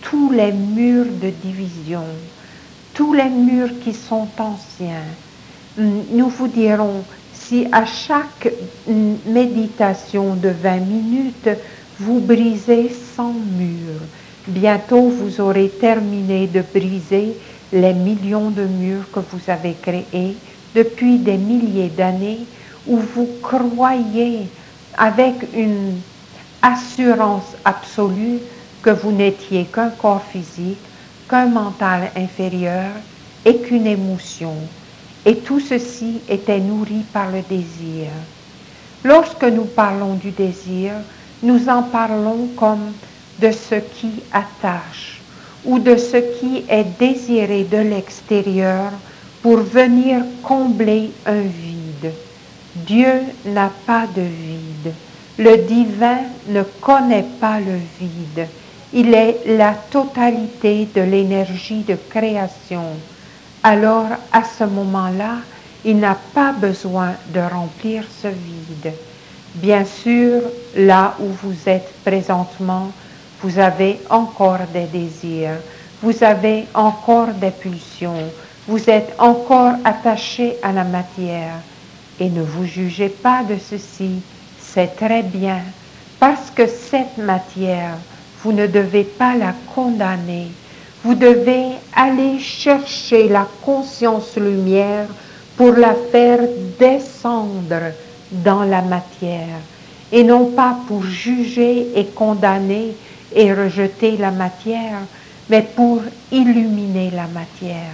tous les murs de division, tous les murs qui sont anciens. Nous vous dirons, si à chaque méditation de 20 minutes, vous brisez 100 murs, bientôt vous aurez terminé de briser les millions de murs que vous avez créés depuis des milliers d'années, où vous croyez avec une assurance absolue que vous n'étiez qu'un corps physique, qu'un mental inférieur et qu'une émotion. Et tout ceci était nourri par le désir. Lorsque nous parlons du désir, nous en parlons comme de ce qui attache ou de ce qui est désiré de l'extérieur pour venir combler un vide. Dieu n'a pas de vide. Le divin ne connaît pas le vide. Il est la totalité de l'énergie de création. Alors, à ce moment-là, il n'a pas besoin de remplir ce vide. Bien sûr, là où vous êtes présentement, vous avez encore des désirs, vous avez encore des pulsions, vous êtes encore attaché à la matière. Et ne vous jugez pas de ceci, c'est très bien, parce que cette matière, vous ne devez pas la condamner. Vous devez aller chercher la conscience lumière pour la faire descendre dans la matière, et non pas pour juger et condamner et rejeter la matière, mais pour illuminer la matière.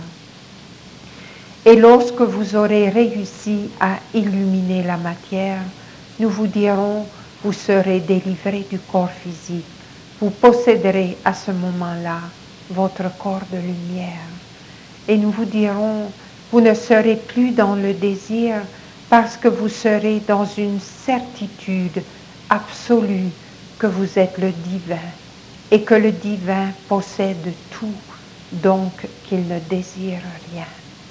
Et lorsque vous aurez réussi à illuminer la matière, nous vous dirons, vous serez délivré du corps physique. Vous posséderez à ce moment-là votre corps de lumière. Et nous vous dirons, vous ne serez plus dans le désir parce que vous serez dans une certitude absolue que vous êtes le divin et que le divin possède tout, donc qu'il ne désire rien.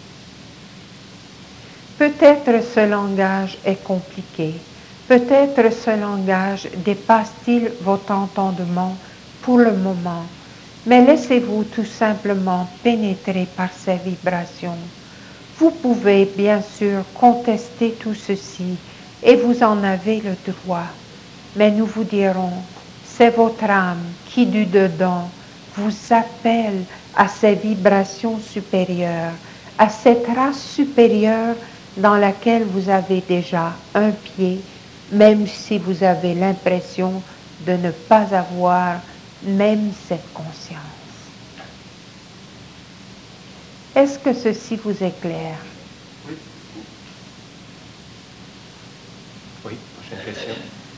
Peut-être ce langage est compliqué, peut-être ce langage dépasse-t-il votre entendement pour le moment, mais laissez-vous tout simplement pénétrer par ces vibrations. Vous pouvez bien sûr contester tout ceci et vous en avez le droit, mais nous vous dirons, c'est votre âme qui du dedans vous appelle à ces vibrations supérieures, à cette race supérieure dans laquelle vous avez déjà un pied, même si vous avez l'impression de ne pas avoir même cette conscience. Est-ce que ceci vous éclaire? Oui. Oui, prochaine question.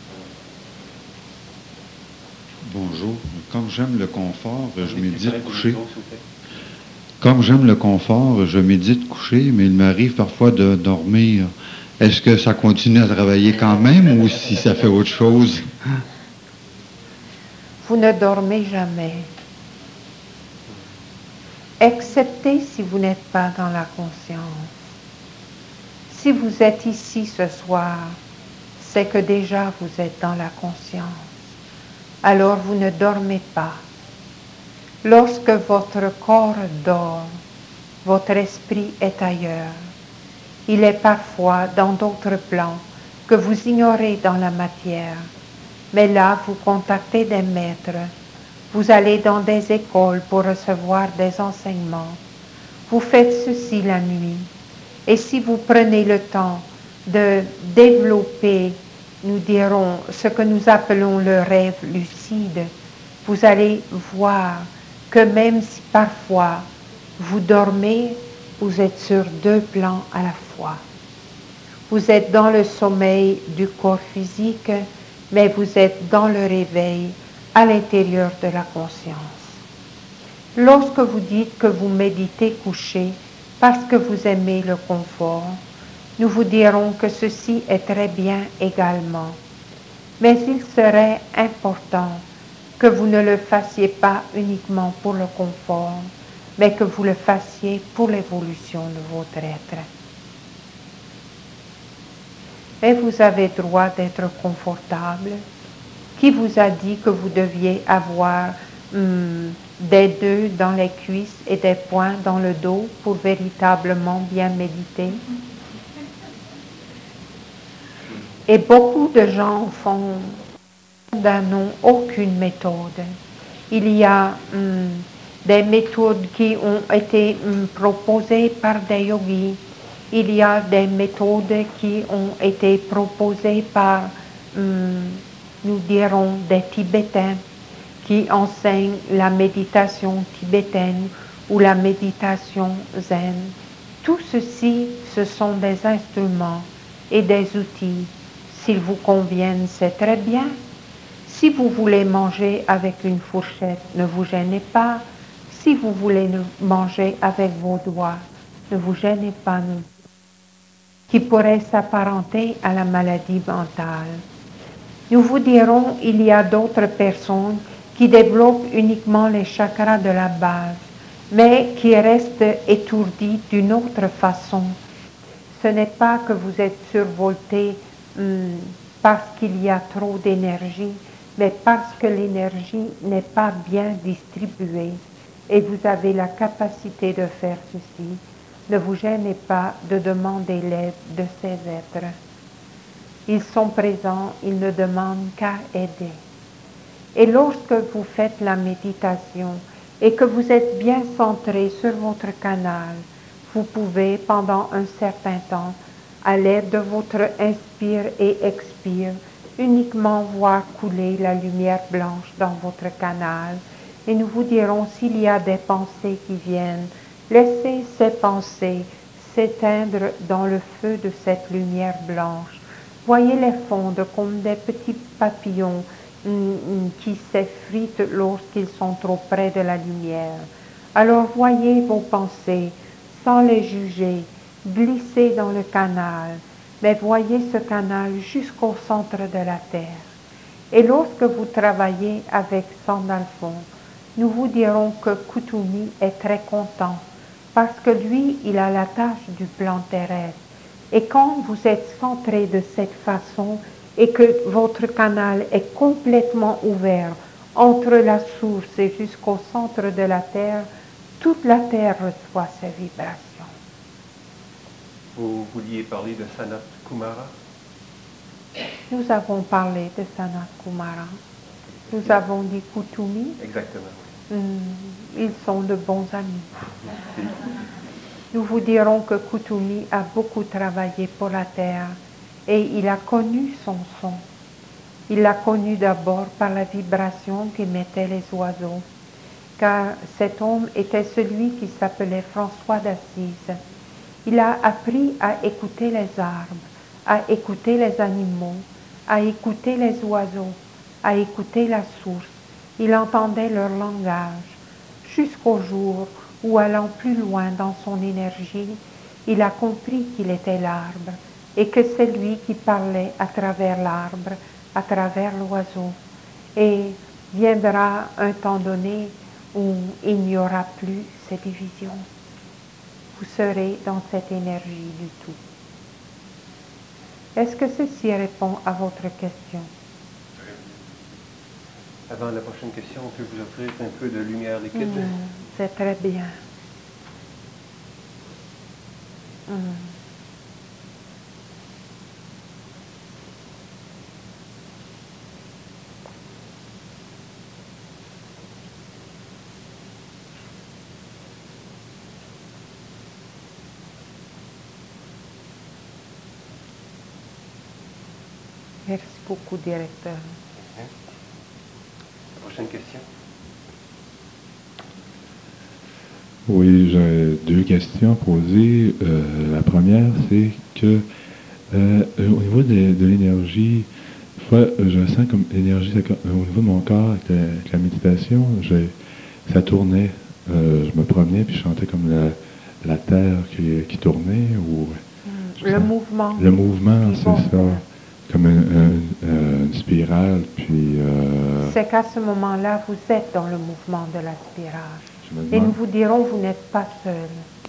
Bonjour. Comme j'aime le confort, je médite couché. Comme j'aime le confort, je médite couché, mais il m'arrive parfois de dormir. Est-ce que ça continue à travailler quand même ou si ça fait autre chose? Vous ne dormez jamais, excepté si vous n'êtes pas dans la conscience. Si vous êtes ici ce soir, c'est que déjà vous êtes dans la conscience. Alors vous ne dormez pas. Lorsque votre corps dort, votre esprit est ailleurs. Il est parfois dans d'autres plans que vous ignorez dans la matière. Mais là, vous contactez des maîtres. Vous allez dans des écoles pour recevoir des enseignements. Vous faites ceci la nuit. Et si vous prenez le temps de développer, nous dirons, ce que nous appelons le rêve lucide, vous allez voir que même si parfois vous dormez, vous êtes sur deux plans à la fois. Vous êtes dans le sommeil du corps physique, mais vous êtes dans le réveil à l'intérieur de la conscience. Lorsque vous dites que vous méditez couché parce que vous aimez le confort, nous vous dirons que ceci est très bien également. Mais il serait important que vous ne le fassiez pas uniquement pour le confort, mais que vous le fassiez pour l'évolution de votre être. Et vous avez droit d'être confortable. Qui vous a dit que vous deviez avoir des 2 dans les cuisses et des poings dans le dos pour véritablement bien méditer. Et beaucoup de gens n'ont aucune méthode. Il y a des méthodes qui ont été proposées par des yogis. Il y a des méthodes qui ont été proposées par, nous dirons, des Tibétains qui enseignent la méditation tibétaine ou la méditation zen. Tout ceci, ce sont des instruments et des outils. S'ils vous conviennent, c'est très bien. Si vous voulez manger avec une fourchette, ne vous gênez pas. Si vous voulez manger avec vos doigts, ne vous gênez pas non plus. Qui pourrait s'apparenter à la maladie mentale. Nous vous dirons, il y a d'autres personnes qui développent uniquement les chakras de la base, mais qui restent étourdis d'une autre façon. Ce n'est pas que vous êtes survolté parce qu'il y a trop d'énergie, mais parce que l'énergie n'est pas bien distribuée et vous avez la capacité de faire ceci. Ne vous gênez pas de demander l'aide de ces êtres. Ils sont présents, ils ne demandent qu'à aider. Et lorsque vous faites la méditation et que vous êtes bien centré sur votre canal, vous pouvez pendant un certain temps, à l'aide de votre inspire et expire, uniquement voir couler la lumière blanche dans votre canal. Et nous vous dirons s'il y a des pensées qui viennent, laissez ces pensées s'éteindre dans le feu de cette lumière blanche. Voyez-les fondre comme des petits papillons qui s'effritent lorsqu'ils sont trop près de la lumière. Alors voyez vos pensées sans les juger, glisser dans le canal, mais voyez ce canal jusqu'au centre de la terre. Et lorsque vous travaillez avec Sandalphon, nous vous dirons que Kuthumi est très content parce que lui, il a la tâche du plan terrestre. Et quand vous êtes centré de cette façon et que votre canal est complètement ouvert entre la source et jusqu'au centre de la terre, toute la terre reçoit ces vibrations. Vous vouliez parler de Sanat Kumara? Nous avons parlé de Sanat Kumara. Nous avons dit Kuthumi. Exactement. Ils sont de bons amis. Nous vous dirons que Kuthumi a beaucoup travaillé pour la terre et il a connu son son. Il l'a connu d'abord par la vibration qu'émettaient les oiseaux, car cet homme était celui qui s'appelait François d'Assise. Il a appris à écouter les arbres, à écouter les animaux, à écouter les oiseaux, à écouter la source. Il entendait leur langage, jusqu'au jour où, allant plus loin dans son énergie, il a compris qu'il était l'arbre et que c'est lui qui parlait à travers l'arbre, à travers l'oiseau. Et viendra un temps donné où il n'y aura plus ces divisions. Vous serez dans cette énergie du tout. Est-ce que ceci répond à votre question? Avant la prochaine question, on peut vous offrir un peu de lumière liquide? C'est très bien. Merci beaucoup, directeur. Prochaine question. Oui, j'ai deux questions à poser. La première, c'est que au niveau de l'énergie, des fois, je sens comme l'énergie, au niveau de mon corps, avec la méditation, ça tournait. Je me promenais, puis je sentais comme la terre qui tournait. Le mouvement. Le mouvement, c'est ça. Comme une spirale, puis... C'est qu'à ce moment-là, vous êtes dans le mouvement de la spirale. Et nous vous dirons, vous n'êtes pas seul.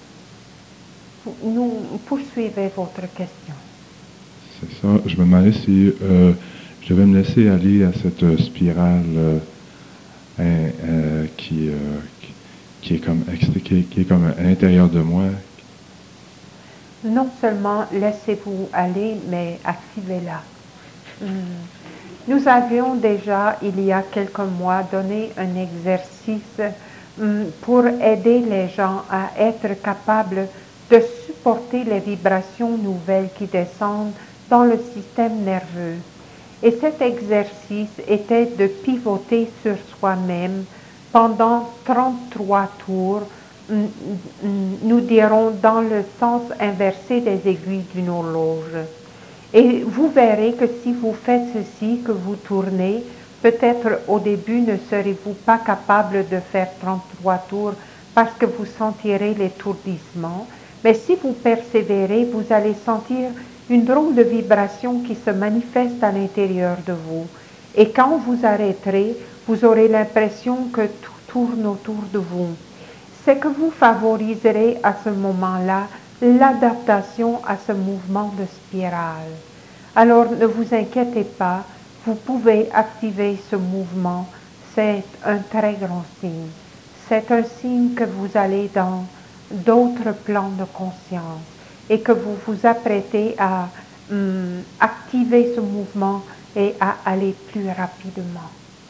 Nous poursuivez votre question. C'est ça. Je me demandais si je devais me laisser aller à cette spirale qui est comme à l'intérieur de moi. Non seulement laissez-vous aller, mais activez-la. Nous avions déjà, il y a quelques mois, donné un exercice pour aider les gens à être capables de supporter les vibrations nouvelles qui descendent dans le système nerveux. Et cet exercice était de pivoter sur soi-même pendant 33 tours, nous dirons dans le sens inversé des aiguilles d'une horloge. Et vous verrez que si vous faites ceci, que vous tournez, peut-être au début ne serez-vous pas capable de faire 33 tours parce que vous sentirez l'étourdissement, mais si vous persévérez, vous allez sentir une drôle de vibration qui se manifeste à l'intérieur de vous. Et quand vous arrêterez, vous aurez l'impression que tout tourne autour de vous. C'est que vous favoriserez à ce moment-là l'adaptation à ce mouvement de spirale. Alors ne vous inquiétez pas, vous pouvez activer ce mouvement. C'est un très grand signe. C'est un signe que vous allez dans d'autres plans de conscience et que vous vous apprêtez à activer ce mouvement et à aller plus rapidement.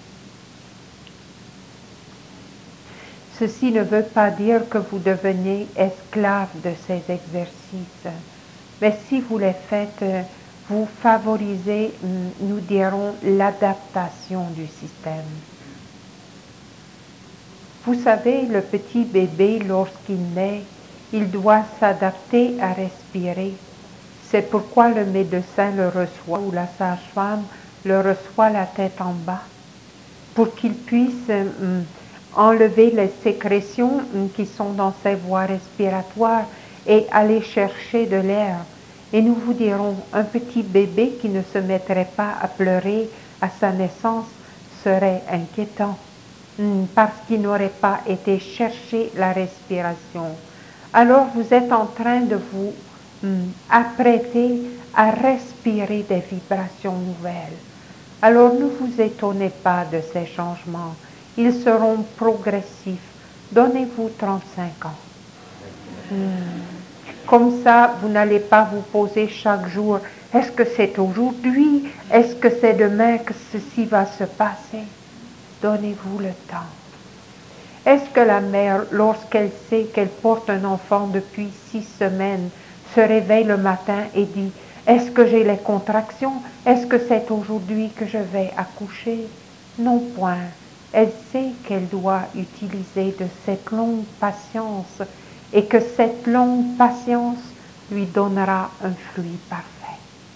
Ceci ne veut pas dire que vous devenez esclave de ces exercices, mais si vous les faites, vous favorisez, nous dirons, l'adaptation du système. Vous savez, le petit bébé, lorsqu'il naît, il doit s'adapter à respirer. C'est pourquoi le médecin le reçoit ou la sage-femme le reçoit la tête en bas, pour qu'il puisse enlever les sécrétions qui sont dans ses voies respiratoires et aller chercher de l'air. Et nous vous dirons, un petit bébé qui ne se mettrait pas à pleurer à sa naissance serait inquiétant, parce qu'il n'aurait pas été chercher la respiration. Alors vous êtes en train de vous apprêter à respirer des vibrations nouvelles. Alors ne vous étonnez pas de ces changements. Ils seront progressifs. Donnez-vous 35 ans. Comme ça, vous n'allez pas vous poser chaque jour, est-ce que c'est aujourd'hui? Est-ce que c'est demain que ceci va se passer? Donnez-vous le temps. Est-ce que la mère, lorsqu'elle sait qu'elle porte un enfant depuis 6 semaines, se réveille le matin et dit, est-ce que j'ai les contractions? Est-ce que c'est aujourd'hui que je vais accoucher? Non point. Elle sait qu'elle doit utiliser de cette longue patience et que cette longue patience lui donnera un fruit parfait.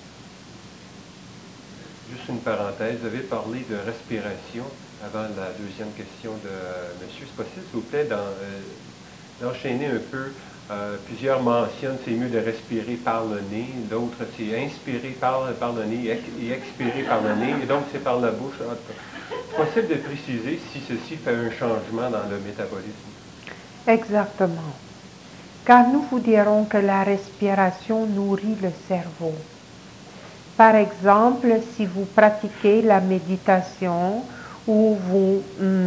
Juste une parenthèse, vous avez parlé de respiration avant la deuxième question de monsieur. C'est possible, s'il vous plaît, d'enchaîner un peu? Plusieurs mentionnent c'est mieux de respirer par le nez, l'autre c'est inspirer par le nez et expirer par le nez, et donc c'est par la bouche. C'est possible de préciser si ceci fait un changement dans le métabolisme? Exactement. Car nous vous dirons que la respiration nourrit le cerveau. Par exemple, si vous pratiquez la méditation où vous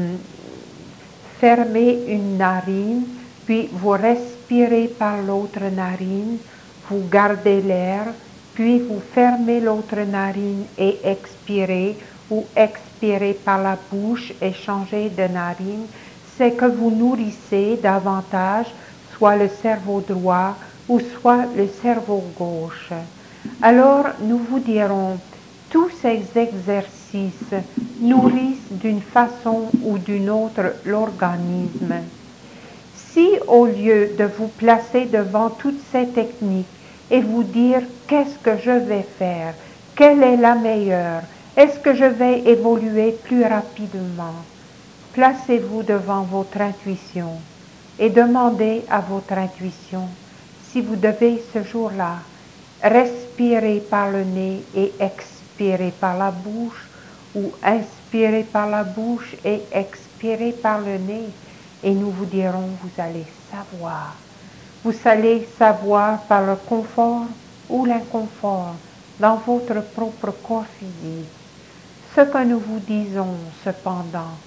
fermez une narine, puis vous respirez par l'autre narine, vous gardez l'air, puis vous fermez l'autre narine et expirez, ou expirez par la bouche et changez de narine, c'est que vous nourrissez davantage soit le cerveau droit ou soit le cerveau gauche. Alors nous vous dirons, tous ces exercices nourrissent d'une façon ou d'une autre l'organisme. Si au lieu de vous placer devant toutes ces techniques et vous dire qu'est-ce que je vais faire, quelle est la meilleure, est-ce que je vais évoluer plus rapidement, placez-vous devant votre intuition et demandez à votre intuition si vous devez ce jour-là respirer par le nez et expirer par la bouche ou inspirer par la bouche et expirer par le nez. Et nous vous dirons, vous allez savoir. Vous allez savoir par le confort ou l'inconfort dans votre propre corps physique. Ce que nous vous disons cependant,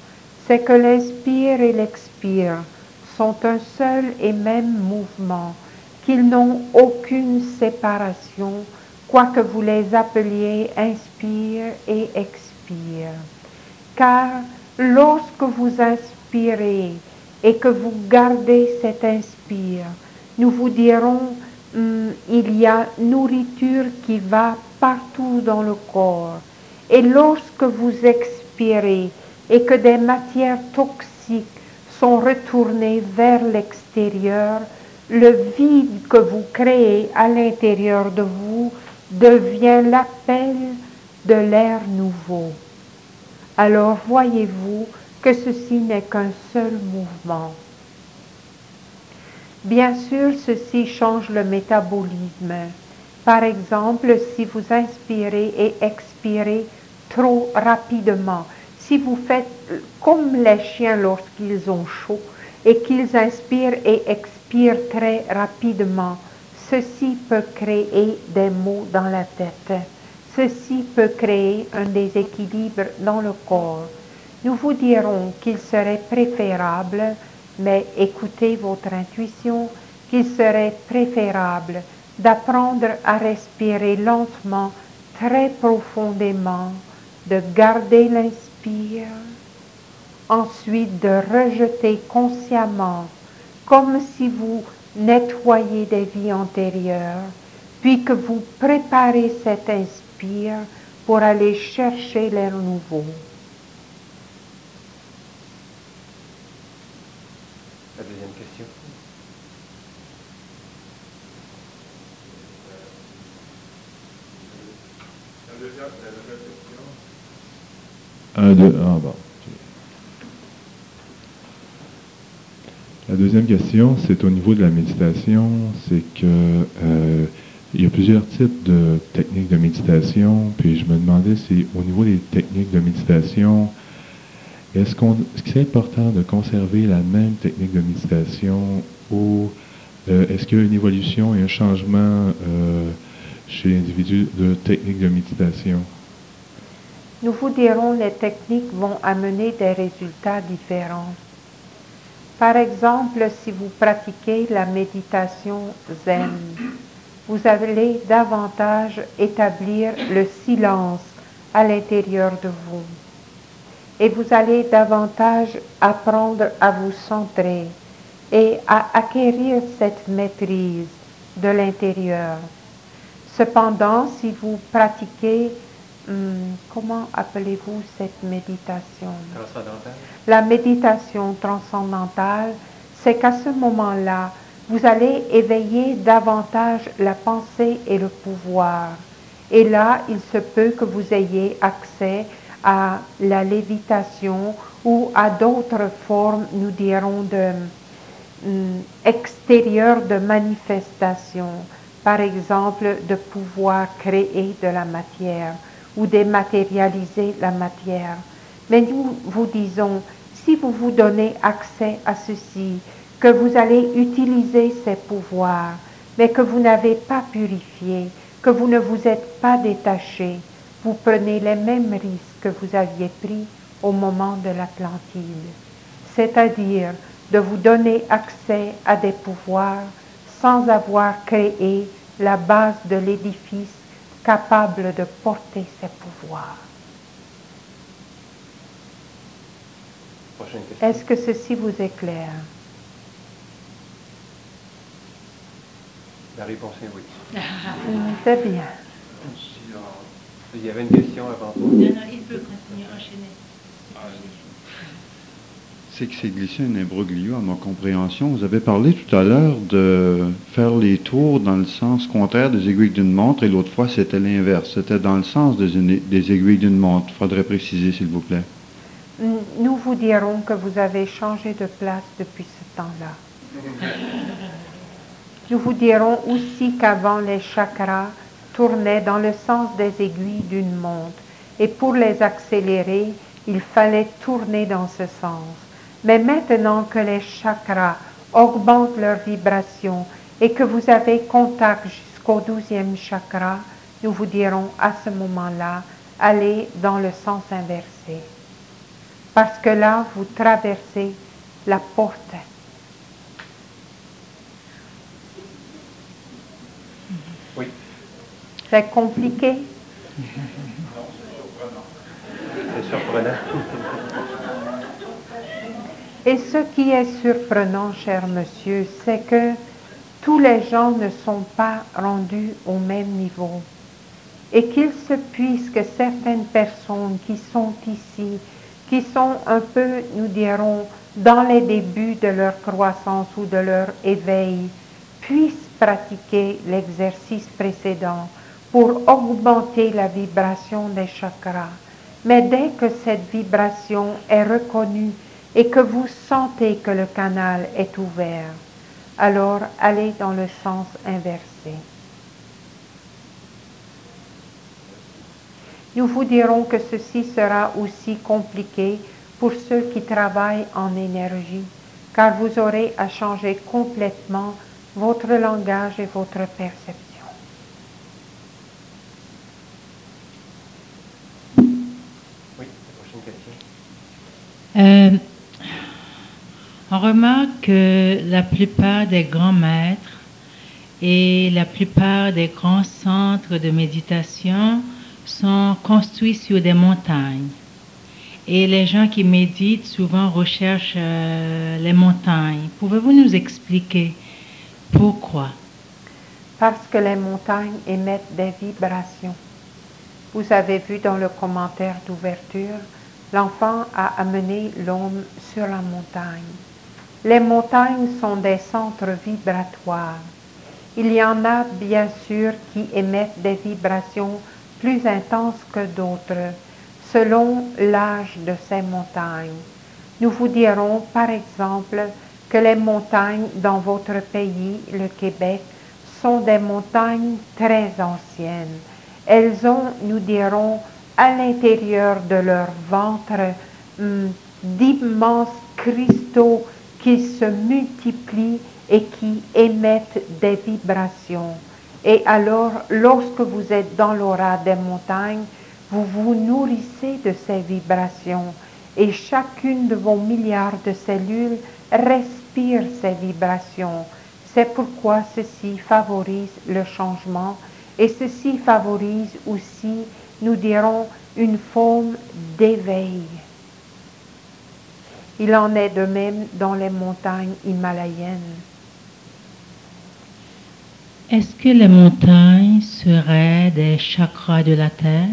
c'est que l'inspire et l'expire sont un seul et même mouvement, qu'ils n'ont aucune séparation, quoique vous les appeliez inspire et expire. Car lorsque vous inspirez et que vous gardez cet inspire, nous vous dirons, il y a nourriture qui va partout dans le corps. Et lorsque vous expirez et que des matières toxiques sont retournées vers l'extérieur, le vide que vous créez à l'intérieur de vous devient l'appel de l'air nouveau. Alors voyez-vous que ceci n'est qu'un seul mouvement. Bien sûr, ceci change le métabolisme. Par exemple, si vous inspirez et expirez trop rapidement, si vous faites comme les chiens lorsqu'ils ont chaud et qu'ils inspirent et expirent très rapidement, ceci peut créer des maux dans la tête. Ceci peut créer un déséquilibre dans le corps. Nous vous dirons qu'il serait préférable, mais écoutez votre intuition, qu'il serait préférable d'apprendre à respirer lentement, très profondément, de garder l'inspire, ensuite de rejeter consciemment, comme si vous nettoyez des vies antérieures, puis que vous préparez cet inspire pour aller chercher l'air nouveau. La deuxième question. La deuxième question, c'est au niveau de la méditation, c'est que il y a plusieurs types de techniques de méditation, puis je me demandais si au niveau des techniques de méditation, est-ce que c'est important de conserver la même technique de méditation ou est-ce qu'il y a une évolution et un changement chez l'individu de technique de méditation? Nous vous dirons les techniques vont amener des résultats différents. Par exemple, si vous pratiquez la méditation zen, vous allez davantage établir le silence à l'intérieur de vous. Et vous allez davantage apprendre à vous centrer et à acquérir cette maîtrise de l'intérieur. Cependant, si vous pratiquez, comment appelez-vous cette méditation? Transcendantale. La méditation transcendantale, c'est qu'à ce moment-là, vous allez éveiller davantage la pensée et le pouvoir. Et là, il se peut que vous ayez accès à la lévitation ou à d'autres formes, nous dirons, extérieures de manifestation. Par exemple, de pouvoir créer de la matière ou dématérialiser la matière. Mais nous vous disons, si vous vous donnez accès à ceci, que vous allez utiliser ces pouvoirs, mais que vous n'avez pas purifié, que vous ne vous êtes pas détaché, vous prenez les mêmes risques que vous aviez pris au moment de l'Atlantide, c'est-à-dire de vous donner accès à des pouvoirs sans avoir créé la base de l'édifice capable de porter ces pouvoirs. Prochaine question. Est-ce que ceci vous éclaire? La réponse est oui. C'est bien. Il y avait une question avant toi. Non, il peut continuer, enchaîner. C'est que c'est glissé un imbroglio à ma compréhension. Vous avez parlé tout à l'heure de faire les tours dans le sens contraire des aiguilles d'une montre et l'autre fois c'était l'inverse. C'était dans le sens des aiguilles d'une montre. Il faudrait préciser, s'il vous plaît. Nous vous dirons que vous avez changé de place depuis ce temps-là. Nous vous dirons aussi qu'avant les chakras tournaient dans le sens des aiguilles d'une montre et pour les accélérer, il fallait tourner dans ce sens. Mais maintenant que les chakras augmentent leur vibration et que vous avez contact jusqu'au 12e chakra, nous vous dirons à ce moment-là, allez dans le sens inversé. parce que là, vous traversez la porte. Oui. C'est compliqué? C'est surprenant. Et ce qui est surprenant, cher monsieur, c'est que tous les gens ne sont pas rendus au même niveau. Et qu'il se puisse que certaines personnes qui sont ici, qui sont un peu, nous dirons, dans les débuts de leur croissance ou de leur éveil, puissent pratiquer l'exercice précédent pour augmenter la vibration des chakras. Mais dès que cette vibration est reconnue et que vous sentez que le canal est ouvert, alors allez dans le sens inversé. Nous vous dirons que ceci sera aussi compliqué pour ceux qui travaillent en énergie, car vous aurez à changer complètement votre langage et votre perception. Oui, la prochaine question. On remarque que la plupart des grands maîtres et la plupart des grands centres de méditation sont construits sur des montagnes. Et les gens qui méditent souvent recherchent les montagnes. Pouvez-vous nous expliquer pourquoi? Parce que les montagnes émettent des vibrations. Vous avez vu dans le commentaire d'ouverture, l'enfant a amené l'homme sur la montagne. Les montagnes sont des centres vibratoires. Il y en a bien sûr qui émettent des vibrations plus intenses que d'autres, selon l'âge de ces montagnes. Nous vous dirons par exemple que les montagnes dans votre pays, le Québec, sont des montagnes très anciennes. Elles ont, nous dirons, à l'intérieur de leur ventre, d'immenses cristaux qui se multiplient et qui émettent des vibrations. Et alors, lorsque vous êtes dans l'aura des montagnes, vous vous nourrissez de ces vibrations et chacune de vos milliards de cellules respire ces vibrations. C'est pourquoi ceci favorise le changement et ceci favorise aussi, nous dirons, une forme d'éveil. Il en est de même dans les montagnes himalayennes. Est-ce que les montagnes seraient des chakras de la Terre?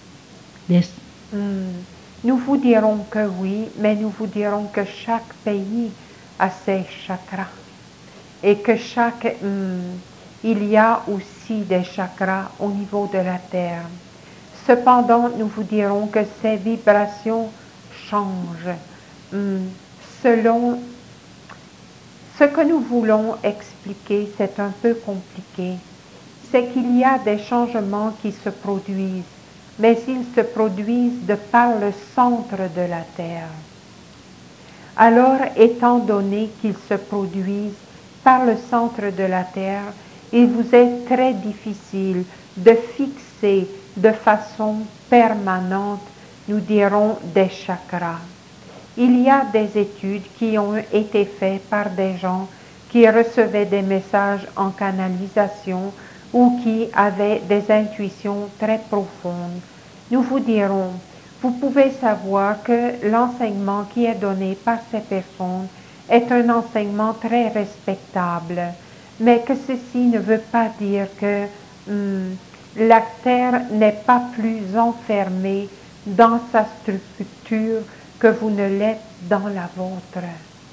Nous vous dirons que oui, mais nous vous dirons que chaque pays a ses chakras. Et que il y a aussi des chakras au niveau de la Terre. Cependant, nous vous dirons que ces vibrations changent selon ce que nous voulons expliquer. C'est un peu compliqué. C'est qu'il y a des changements qui se produisent, mais ils se produisent de par le centre de la Terre. Alors, étant donné qu'ils se produisent par le centre de la Terre, il vous est très difficile de fixer de façon permanente, nous dirons, des chakras. Il y a des études qui ont été faites par des gens qui recevaient des messages en canalisation ou qui avaient des intuitions très profondes. Nous vous dirons, vous pouvez savoir que l'enseignement qui est donné par ces personnes est un enseignement très respectable, mais que ceci ne veut pas dire que la Terre n'est pas plus enfermée dans sa structure que vous ne l'êtes dans la vôtre.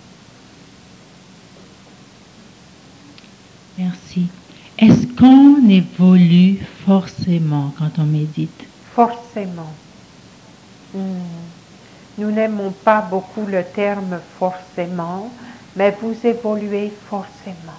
Merci. Est-ce qu'on évolue forcément quand on médite? Forcément. Nous n'aimons pas beaucoup le terme forcément, mais vous évoluez forcément.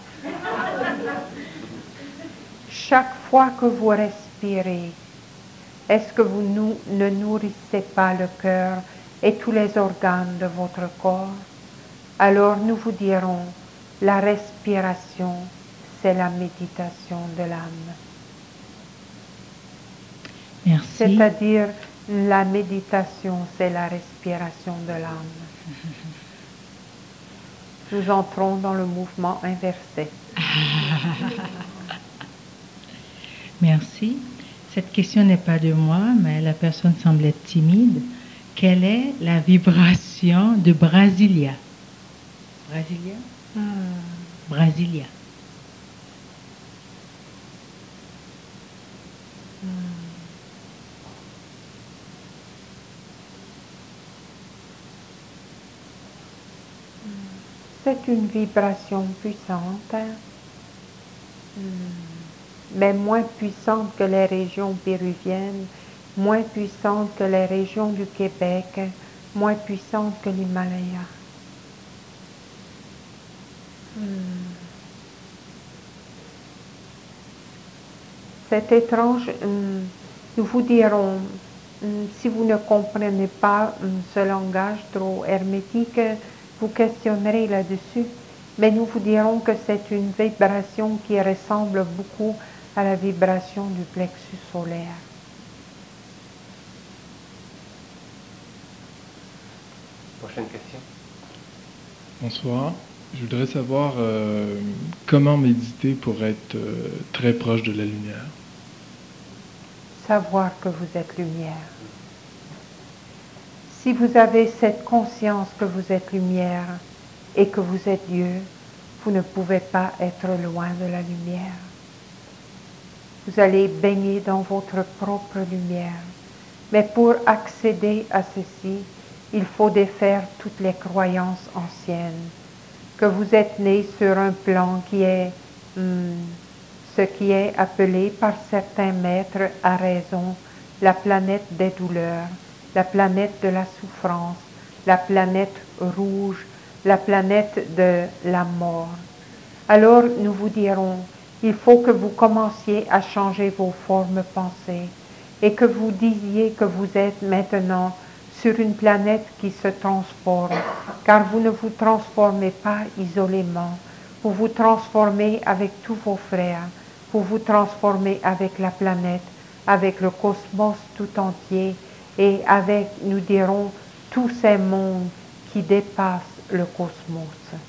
Chaque fois que vous respirez, est-ce que vous ne nourrissez pas le cœur et tous les organes de votre corps? Alors nous vous dirons, la respiration, c'est la méditation de l'âme. Merci. C'est-à-dire La méditation, c'est la respiration de l'âme. Nous entrons dans le mouvement inversé. Merci. Cette question n'est pas de moi, mais la personne semble être timide. Quelle est la vibration de Brasilia? Brasilia? Brasilia. C'est une vibration puissante, mais moins puissante que les régions péruviennes, moins puissante que les régions du Québec, moins puissante que l'Himalaya. C'est étrange, nous vous dirons, si vous ne comprenez pas ce langage trop hermétique, vous questionnerez là-dessus, mais nous vous dirons que c'est une vibration qui ressemble beaucoup à la vibration du plexus solaire. Prochaine question. Bonsoir. Je voudrais savoir comment méditer pour être très proche de la lumière. Savoir que vous êtes lumière. Si vous avez cette conscience que vous êtes lumière et que vous êtes Dieu, vous ne pouvez pas être loin de la lumière. Vous allez baigner dans votre propre lumière. Mais pour accéder à ceci, il faut défaire toutes les croyances anciennes. Que vous êtes né sur un plan qui est ce qui est appelé par certains maîtres à raison la planète des douleurs, la planète de la souffrance, la planète rouge, la planète de la mort. Alors nous vous dirons, il faut que vous commenciez à changer vos formes pensées et que vous disiez que vous êtes maintenant sur une planète qui se transforme, car vous ne vous transformez pas isolément, vous vous transformez avec tous vos frères, vous vous transformez avec la planète, avec le cosmos tout entier et avec, nous dirons, tous ces mondes qui dépassent le cosmos.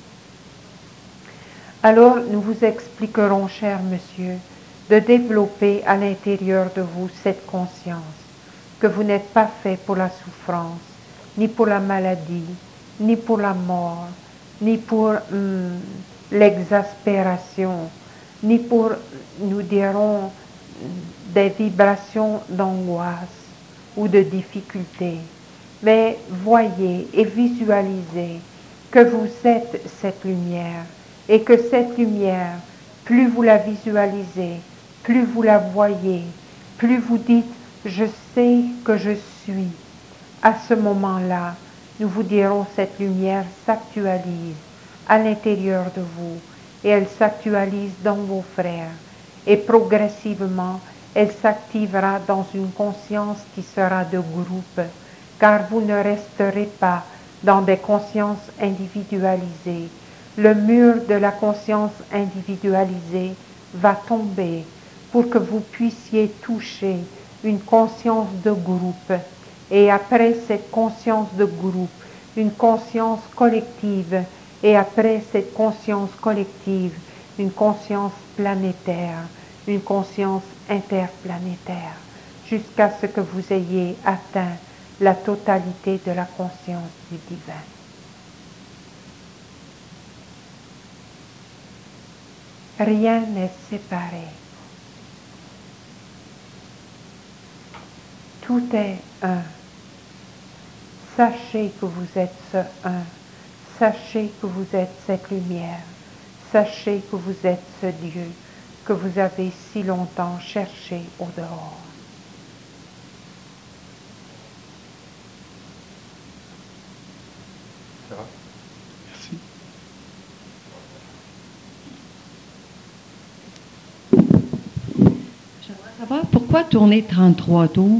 Alors nous vous expliquerons, cher monsieur, de développer à l'intérieur de vous cette conscience que vous n'êtes pas fait pour la souffrance, ni pour la maladie, ni pour la mort, ni pour l'exaspération, ni pour, nous dirons, des vibrations d'angoisse ou de difficulté. Mais voyez et visualisez que vous êtes cette lumière et que cette lumière, plus vous la visualisez, plus vous la voyez, plus vous dites « je sais que je suis ». À ce moment-là, nous vous dirons cette lumière s'actualise à l'intérieur de vous et elle s'actualise dans vos frères et progressivement elle s'activera dans une conscience qui sera de groupe car vous ne resterez pas dans des consciences individualisées. Le mur de la conscience individualisée va tomber pour que vous puissiez toucher une conscience de groupe et après cette conscience de groupe, une conscience collective et après cette conscience collective, une conscience planétaire, une conscience interplanétaire, jusqu'à ce que vous ayez atteint la totalité de la conscience du divin. Rien n'est séparé. Tout est un. Sachez que vous êtes ce un. Sachez que vous êtes cette lumière. Sachez que vous êtes ce Dieu que vous avez si longtemps cherché au dehors. Ça va? Merci. J'aimerais savoir pourquoi tourner 33 tours?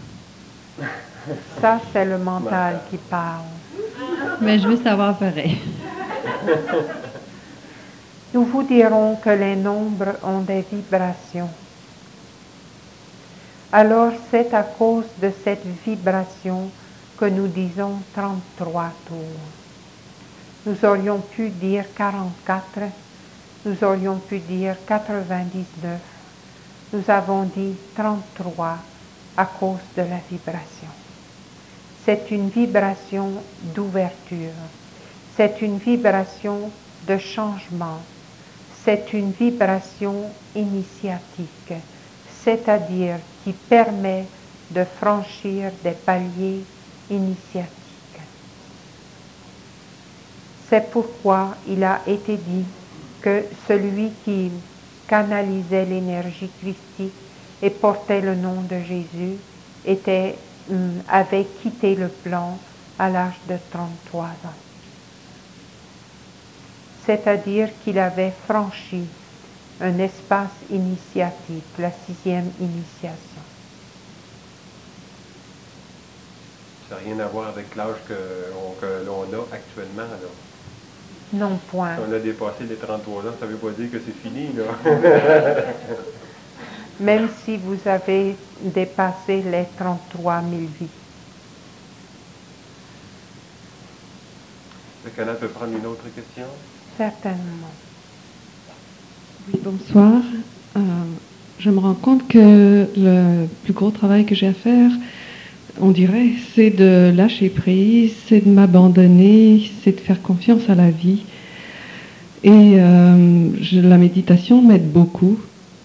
Ça, c'est le mental qui parle. Mais je veux savoir pareil. Nous vous dirons que les nombres ont des vibrations. Alors c'est à cause de cette vibration que nous disons 33 tours. Nous aurions pu dire 44, nous aurions pu dire 99. Nous avons dit 33 à cause de la vibration. C'est une vibration d'ouverture, c'est une vibration de changement, c'est une vibration initiatique, c'est-à-dire qui permet de franchir des paliers initiatiques. C'est pourquoi il a été dit que celui qui canalisait l'énergie christique et portait le nom de Jésus avait quitté le plan à l'âge de 33 ans. C'est-à-dire qu'il avait franchi un espace initiatique, la 6e initiation. Ça n'a rien à voir avec l'âge que l'on a actuellement, là. Non, point. Si on a dépassé les 33 ans, ça ne veut pas dire que c'est fini, là. Même si vous avez dépassé les 33 000 vies. Le canal peut prendre une autre question? Certainement. Oui, bonsoir. Je me rends compte que le plus gros travail que j'ai à faire, on dirait, c'est de lâcher prise, c'est de m'abandonner, c'est de faire confiance à la vie. Et la méditation m'aide beaucoup.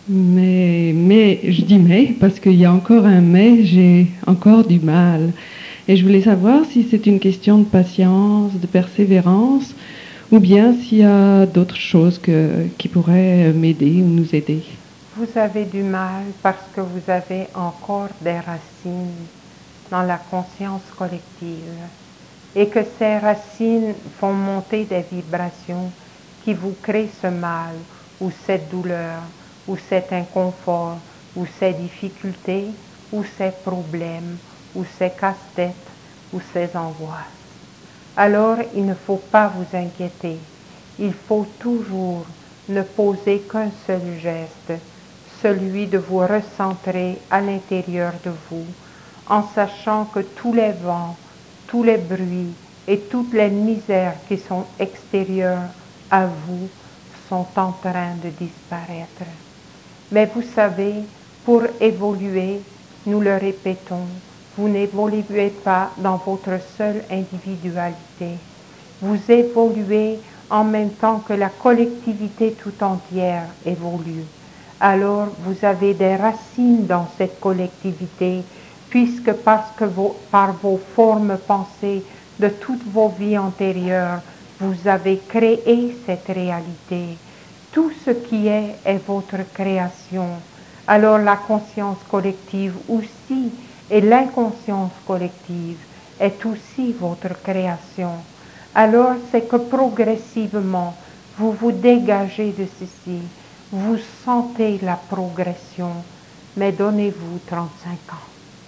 Mais je dis mais, parce qu'il y a encore un mais, j'ai encore du mal. Et je voulais savoir si c'est une question de patience, de persévérance, ou bien s'il y a d'autres choses qui pourraient m'aider ou nous aider. Vous avez du mal parce que vous avez encore des racines dans la conscience collective et que ces racines font monter des vibrations qui vous créent ce mal ou cette douleur ou cet inconfort, ou ces difficultés, ou ces problèmes, ou ces casse-têtes, ou ces angoisses. Alors, il ne faut pas vous inquiéter. Il faut toujours ne poser qu'un seul geste, celui de vous recentrer à l'intérieur de vous, en sachant que tous les vents, tous les bruits et toutes les misères qui sont extérieures à vous sont en train de disparaître. Mais vous savez, pour évoluer, nous le répétons, vous n'évoluez pas dans votre seule individualité. Vous évoluez en même temps que la collectivité tout entière évolue. Alors, vous avez des racines dans cette collectivité, puisque par vos formes pensées de toutes vos vies antérieures, vous avez créé cette réalité. Tout ce qui est votre création. Alors la conscience collective aussi, et l'inconscience collective est aussi votre création. Alors c'est que progressivement, vous vous dégagez de ceci, vous sentez la progression, mais donnez-vous 35 ans.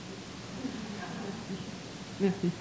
Merci.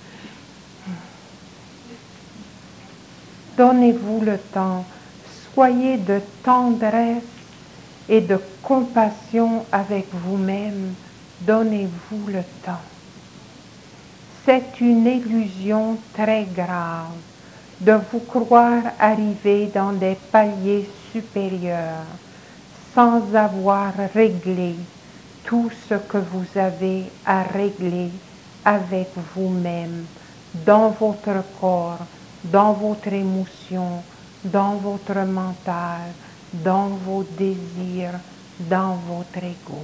Donnez-vous le temps. Soyez de tendresse et de compassion avec vous-même. Donnez-vous le temps. C'est une illusion très grave de vous croire arriver dans des paliers supérieurs sans avoir réglé tout ce que vous avez à régler avec vous-même, dans votre corps, dans votre émotion, dans votre mental, dans vos désirs, dans votre ego.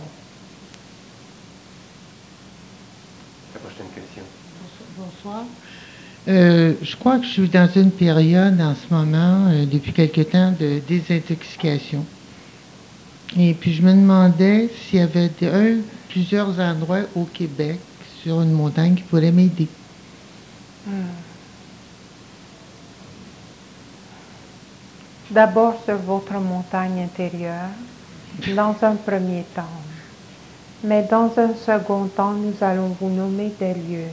La prochaine question. Bonsoir. Je crois que je suis dans une période en ce moment, depuis quelque temps, de désintoxication. Et puis je me demandais s'il y avait plusieurs endroits au Québec, sur une montagne, qui pourraient m'aider. D'abord sur votre montagne intérieure, dans un premier temps. Mais dans un second temps, nous allons vous nommer des lieux.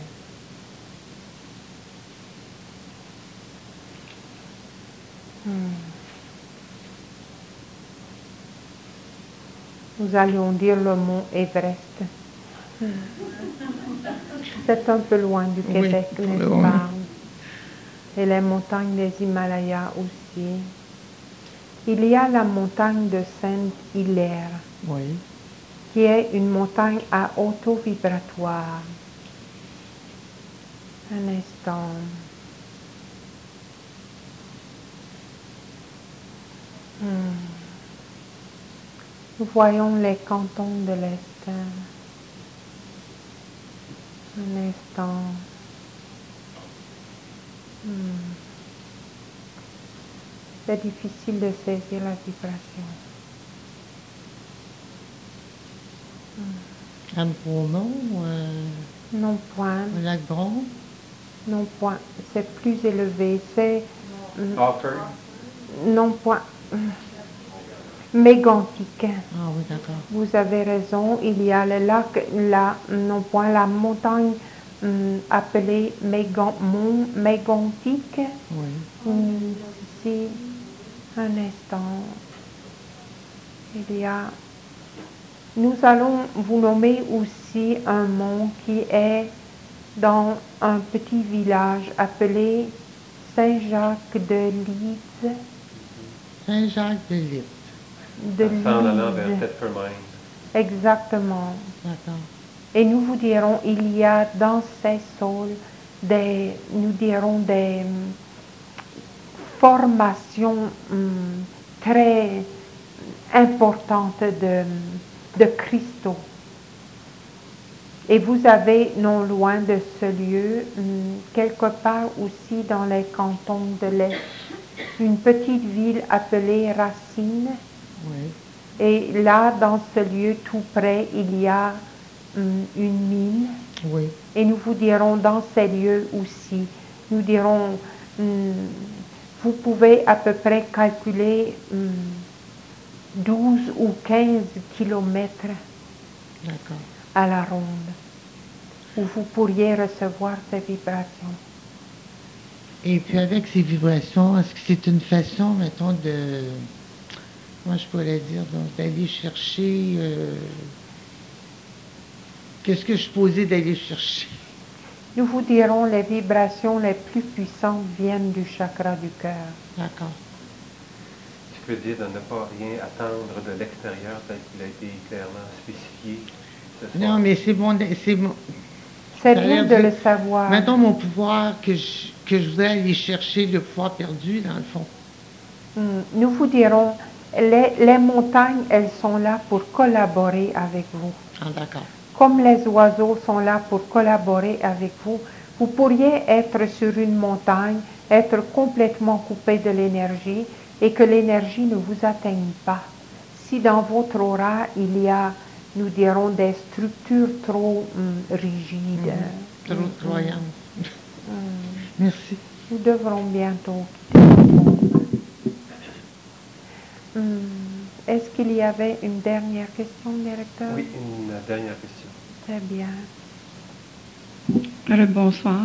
Nous allions dire le mont Everest. C'est un peu loin du Québec, Oui, n'est-ce oui. pas? Et les montagnes des Himalayas aussi. Il y a la montagne de Sainte-Hilaire, Oui. qui est une montagne à auto-vibratoire. Un instant. Nous voyons les cantons de l'Est. Un instant. C'est difficile de saisir la vibration. Un gros nom, Non point, un lac Drôme. non point. C'est plus élevé. C'est Offer. non point. Mégantic. Ah oui, d'accord. Vous avez raison. Il y a le lac, non point, la montagne appelée Mont Mégantic. Oui. Ici, un instant. Il y a. Nous allons vous nommer aussi un mont qui est dans un petit village appelé Saint-Jacques-de-Lise. Saint-Jacques-de-Lys. De En allant vers Lise. Tetfermine. Exactement. D'accord. Et nous vous dirons, il y a dans ces sols des formations très importantes de cristaux. Et vous avez, non loin de ce lieu, quelque part aussi dans les cantons de l'Est, une petite ville appelée Racine. Oui. Et là, dans ce lieu tout près, il y a une mine. Oui. Et nous vous dirons dans ces lieux aussi, nous dirons, vous pouvez à peu près calculer 12 ou 15 kilomètres D'accord. à la ronde, où vous pourriez recevoir ces vibrations. Et puis avec ces vibrations, est-ce que c'est une façon, mettons, de... Moi, je pourrais dire, donc, d'aller chercher... Qu'est-ce que je posais d'aller chercher? Nous vous dirons les vibrations les plus puissantes viennent du chakra du cœur. D'accord. Tu peux dire de ne pas rien attendre de l'extérieur tel qu'il a été clairement spécifié ce soir. Non, mais c'est bon, c'est bon. C'est Ça a bien l'air de le savoir. Mettons mon pouvoir que je voudrais aller chercher, le pouvoir perdu, dans le fond. Nous vous dirons, les montagnes, elles sont là pour collaborer avec vous. Ah, d'accord. Comme les oiseaux sont là pour collaborer avec vous, vous pourriez être sur une montagne, être complètement coupé de l'énergie et que l'énergie ne vous atteigne pas. Si dans votre aura, il y a, nous dirons, des structures trop rigides. Trop croyant. Merci. Nous devrons bientôt quitter le monde. Est-ce qu'il y avait une dernière question, directeur? Oui, une dernière question. Très bien. Alors, bonsoir.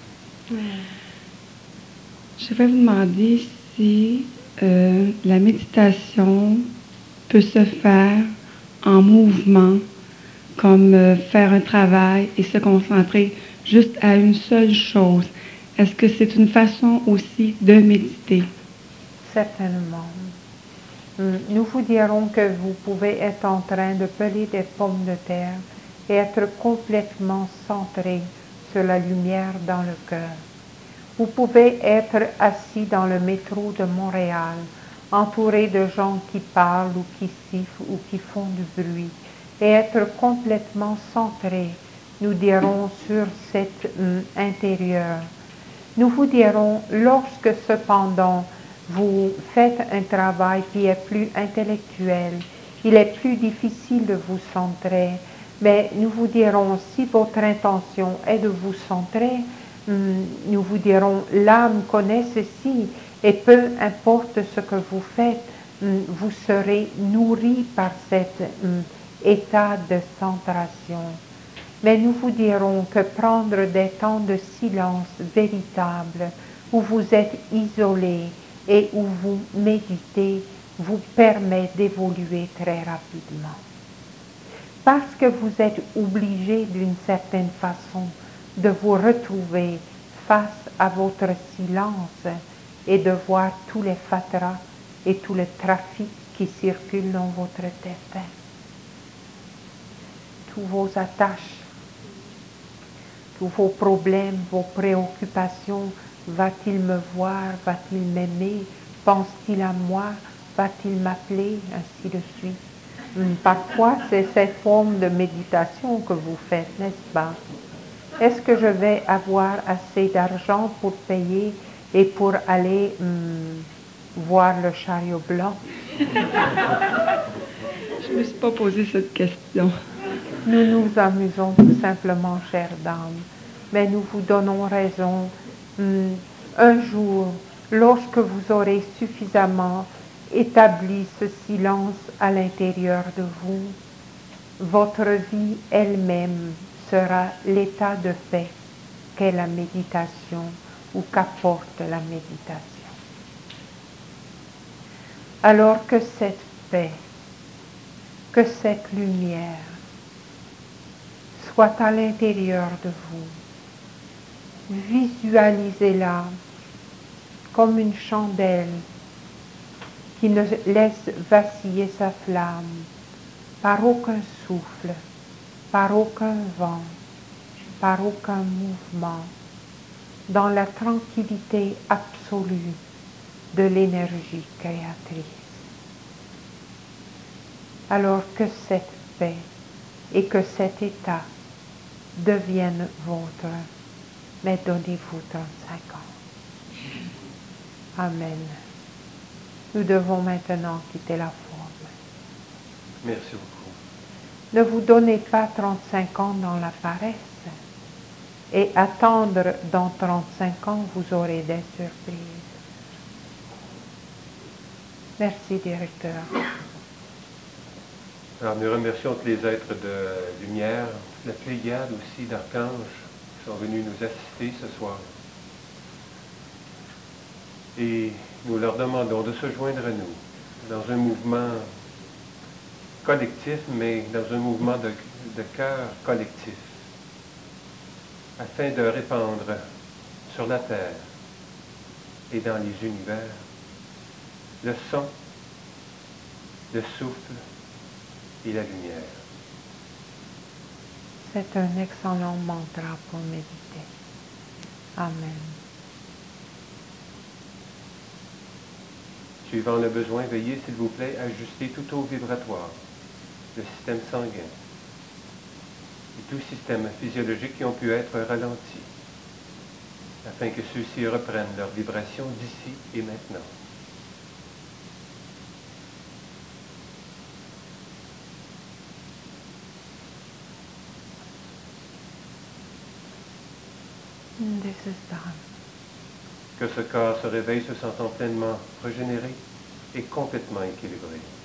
Je vais vous demander si la méditation peut se faire en mouvement, comme faire un travail et se concentrer juste à une seule chose. Est-ce que c'est une façon aussi de méditer? Certainement. Nous vous dirons que vous pouvez être en train de peler des pommes de terre et être complètement centré sur la lumière dans le cœur. Vous pouvez être assis dans le métro de Montréal, entouré de gens qui parlent ou qui sifflent ou qui font du bruit, et être complètement centré, nous dirons, sur cet intérieur. Nous vous dirons, lorsque cependant vous faites un travail qui est plus intellectuel, il est plus difficile de vous centrer, mais nous vous dirons, si votre intention est de vous centrer, nous vous dirons, l'âme connaît ceci, et peu importe ce que vous faites, vous serez nourri par cet état de centration. Mais nous vous dirons que prendre des temps de silence véritable, où vous êtes isolé et où vous méditez, vous permet d'évoluer très rapidement. parce que vous êtes obligé d'une certaine façon de vous retrouver face à votre silence et de voir tous les fatras et tout le trafic qui circule dans votre tête. Tous vos attaches, tous vos problèmes, vos préoccupations. Va-t-il me voir? Va-t-il m'aimer? Pense-t-il à moi? Va-t-il m'appeler? Ainsi de suite. Parfois, c'est cette forme de méditation que vous faites, n'est-ce pas? Est-ce que je vais avoir assez d'argent pour payer et pour aller voir le chariot blanc? Je ne me suis pas posé cette question. Nous nous amusons tout simplement, chère dame, mais nous vous donnons raison. Un jour, lorsque vous aurez suffisamment établi ce silence à l'intérieur de vous, votre vie elle-même sera l'état de paix qu'est la méditation ou qu'apporte la méditation. Alors que cette paix, que cette lumière soit à l'intérieur de vous, visualisez-la comme une chandelle qui ne laisse vaciller sa flamme par aucun souffle, par aucun vent, par aucun mouvement, dans la tranquillité absolue de l'énergie créatrice. Alors que cette paix et que cet état deviennent vôtres, mais donnez-vous 35 ans. Amen. Nous devons maintenant quitter la forme. Merci beaucoup. Ne vous donnez pas 35 ans dans la paresse et attendre dans 35 ans, vous aurez des surprises. Merci, directeur. Alors, nous remercions tous les êtres de lumière, la Pléiade aussi d'archanges qui sont venus nous assister ce soir. Et nous leur demandons de se joindre à nous dans un mouvement collectif, mais dans un mouvement de cœur collectif, afin de répandre sur la terre et dans les univers le son, le souffle et la lumière. C'est un excellent mantra pour méditer. Amen. Suivant le besoin, veuillez, s'il vous plaît, ajuster tout taux vibratoire, le système sanguin et tout système physiologique qui ont pu être ralentis, afin que ceux-ci reprennent leur vibration d'ici et maintenant. This is done. Que ce corps se réveille se sentant pleinement régénéré et complètement équilibré.